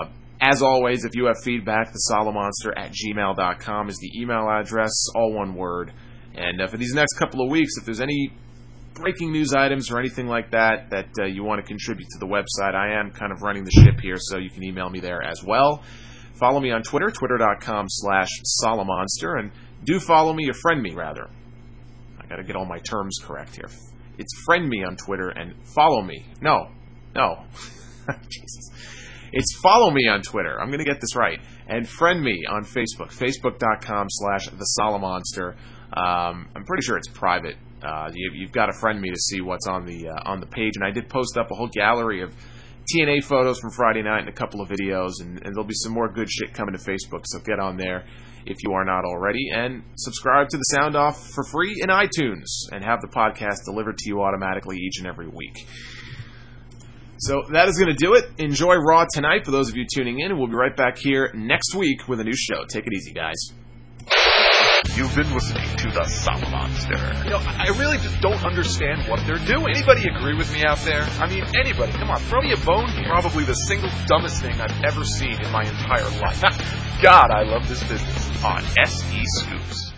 As always, if you have feedback, thesolomonster@gmail.com is the email address, all one word. And for these next couple of weeks, if there's any breaking news items or anything like that you want to contribute to the website, I am kind of running the ship here, so you can email me there as well. Follow me on Twitter, twitter.com/Solomonster, and do follow me, or friend me, rather. I got to get all my terms correct here. It's friend me on Twitter and follow me. No. Jesus. It's follow me on Twitter. I'm going to get this right. And friend me on Facebook, facebook.com/TheSolomonster. I'm pretty sure it's private. You've got to friend me to see what's on the page. And I did post up a whole gallery of TNA photos from Friday night and a couple of videos, and there'll be some more good shit coming to Facebook, so get on there if you are not already, and subscribe to the Sound Off for free in iTunes, and have the podcast delivered to you automatically each and every week. So that is going to do it. Enjoy Raw tonight for those of you tuning in, and we'll be right back here next week with a new show. Take it easy, guys. You've been listening to The Solomonster. I really just don't understand what they're doing. Anybody agree with me out there? I mean, anybody. Come on, throw me a bone here. Probably the single dumbest thing I've ever seen in my entire life. God, I love this business. On SE Scoops.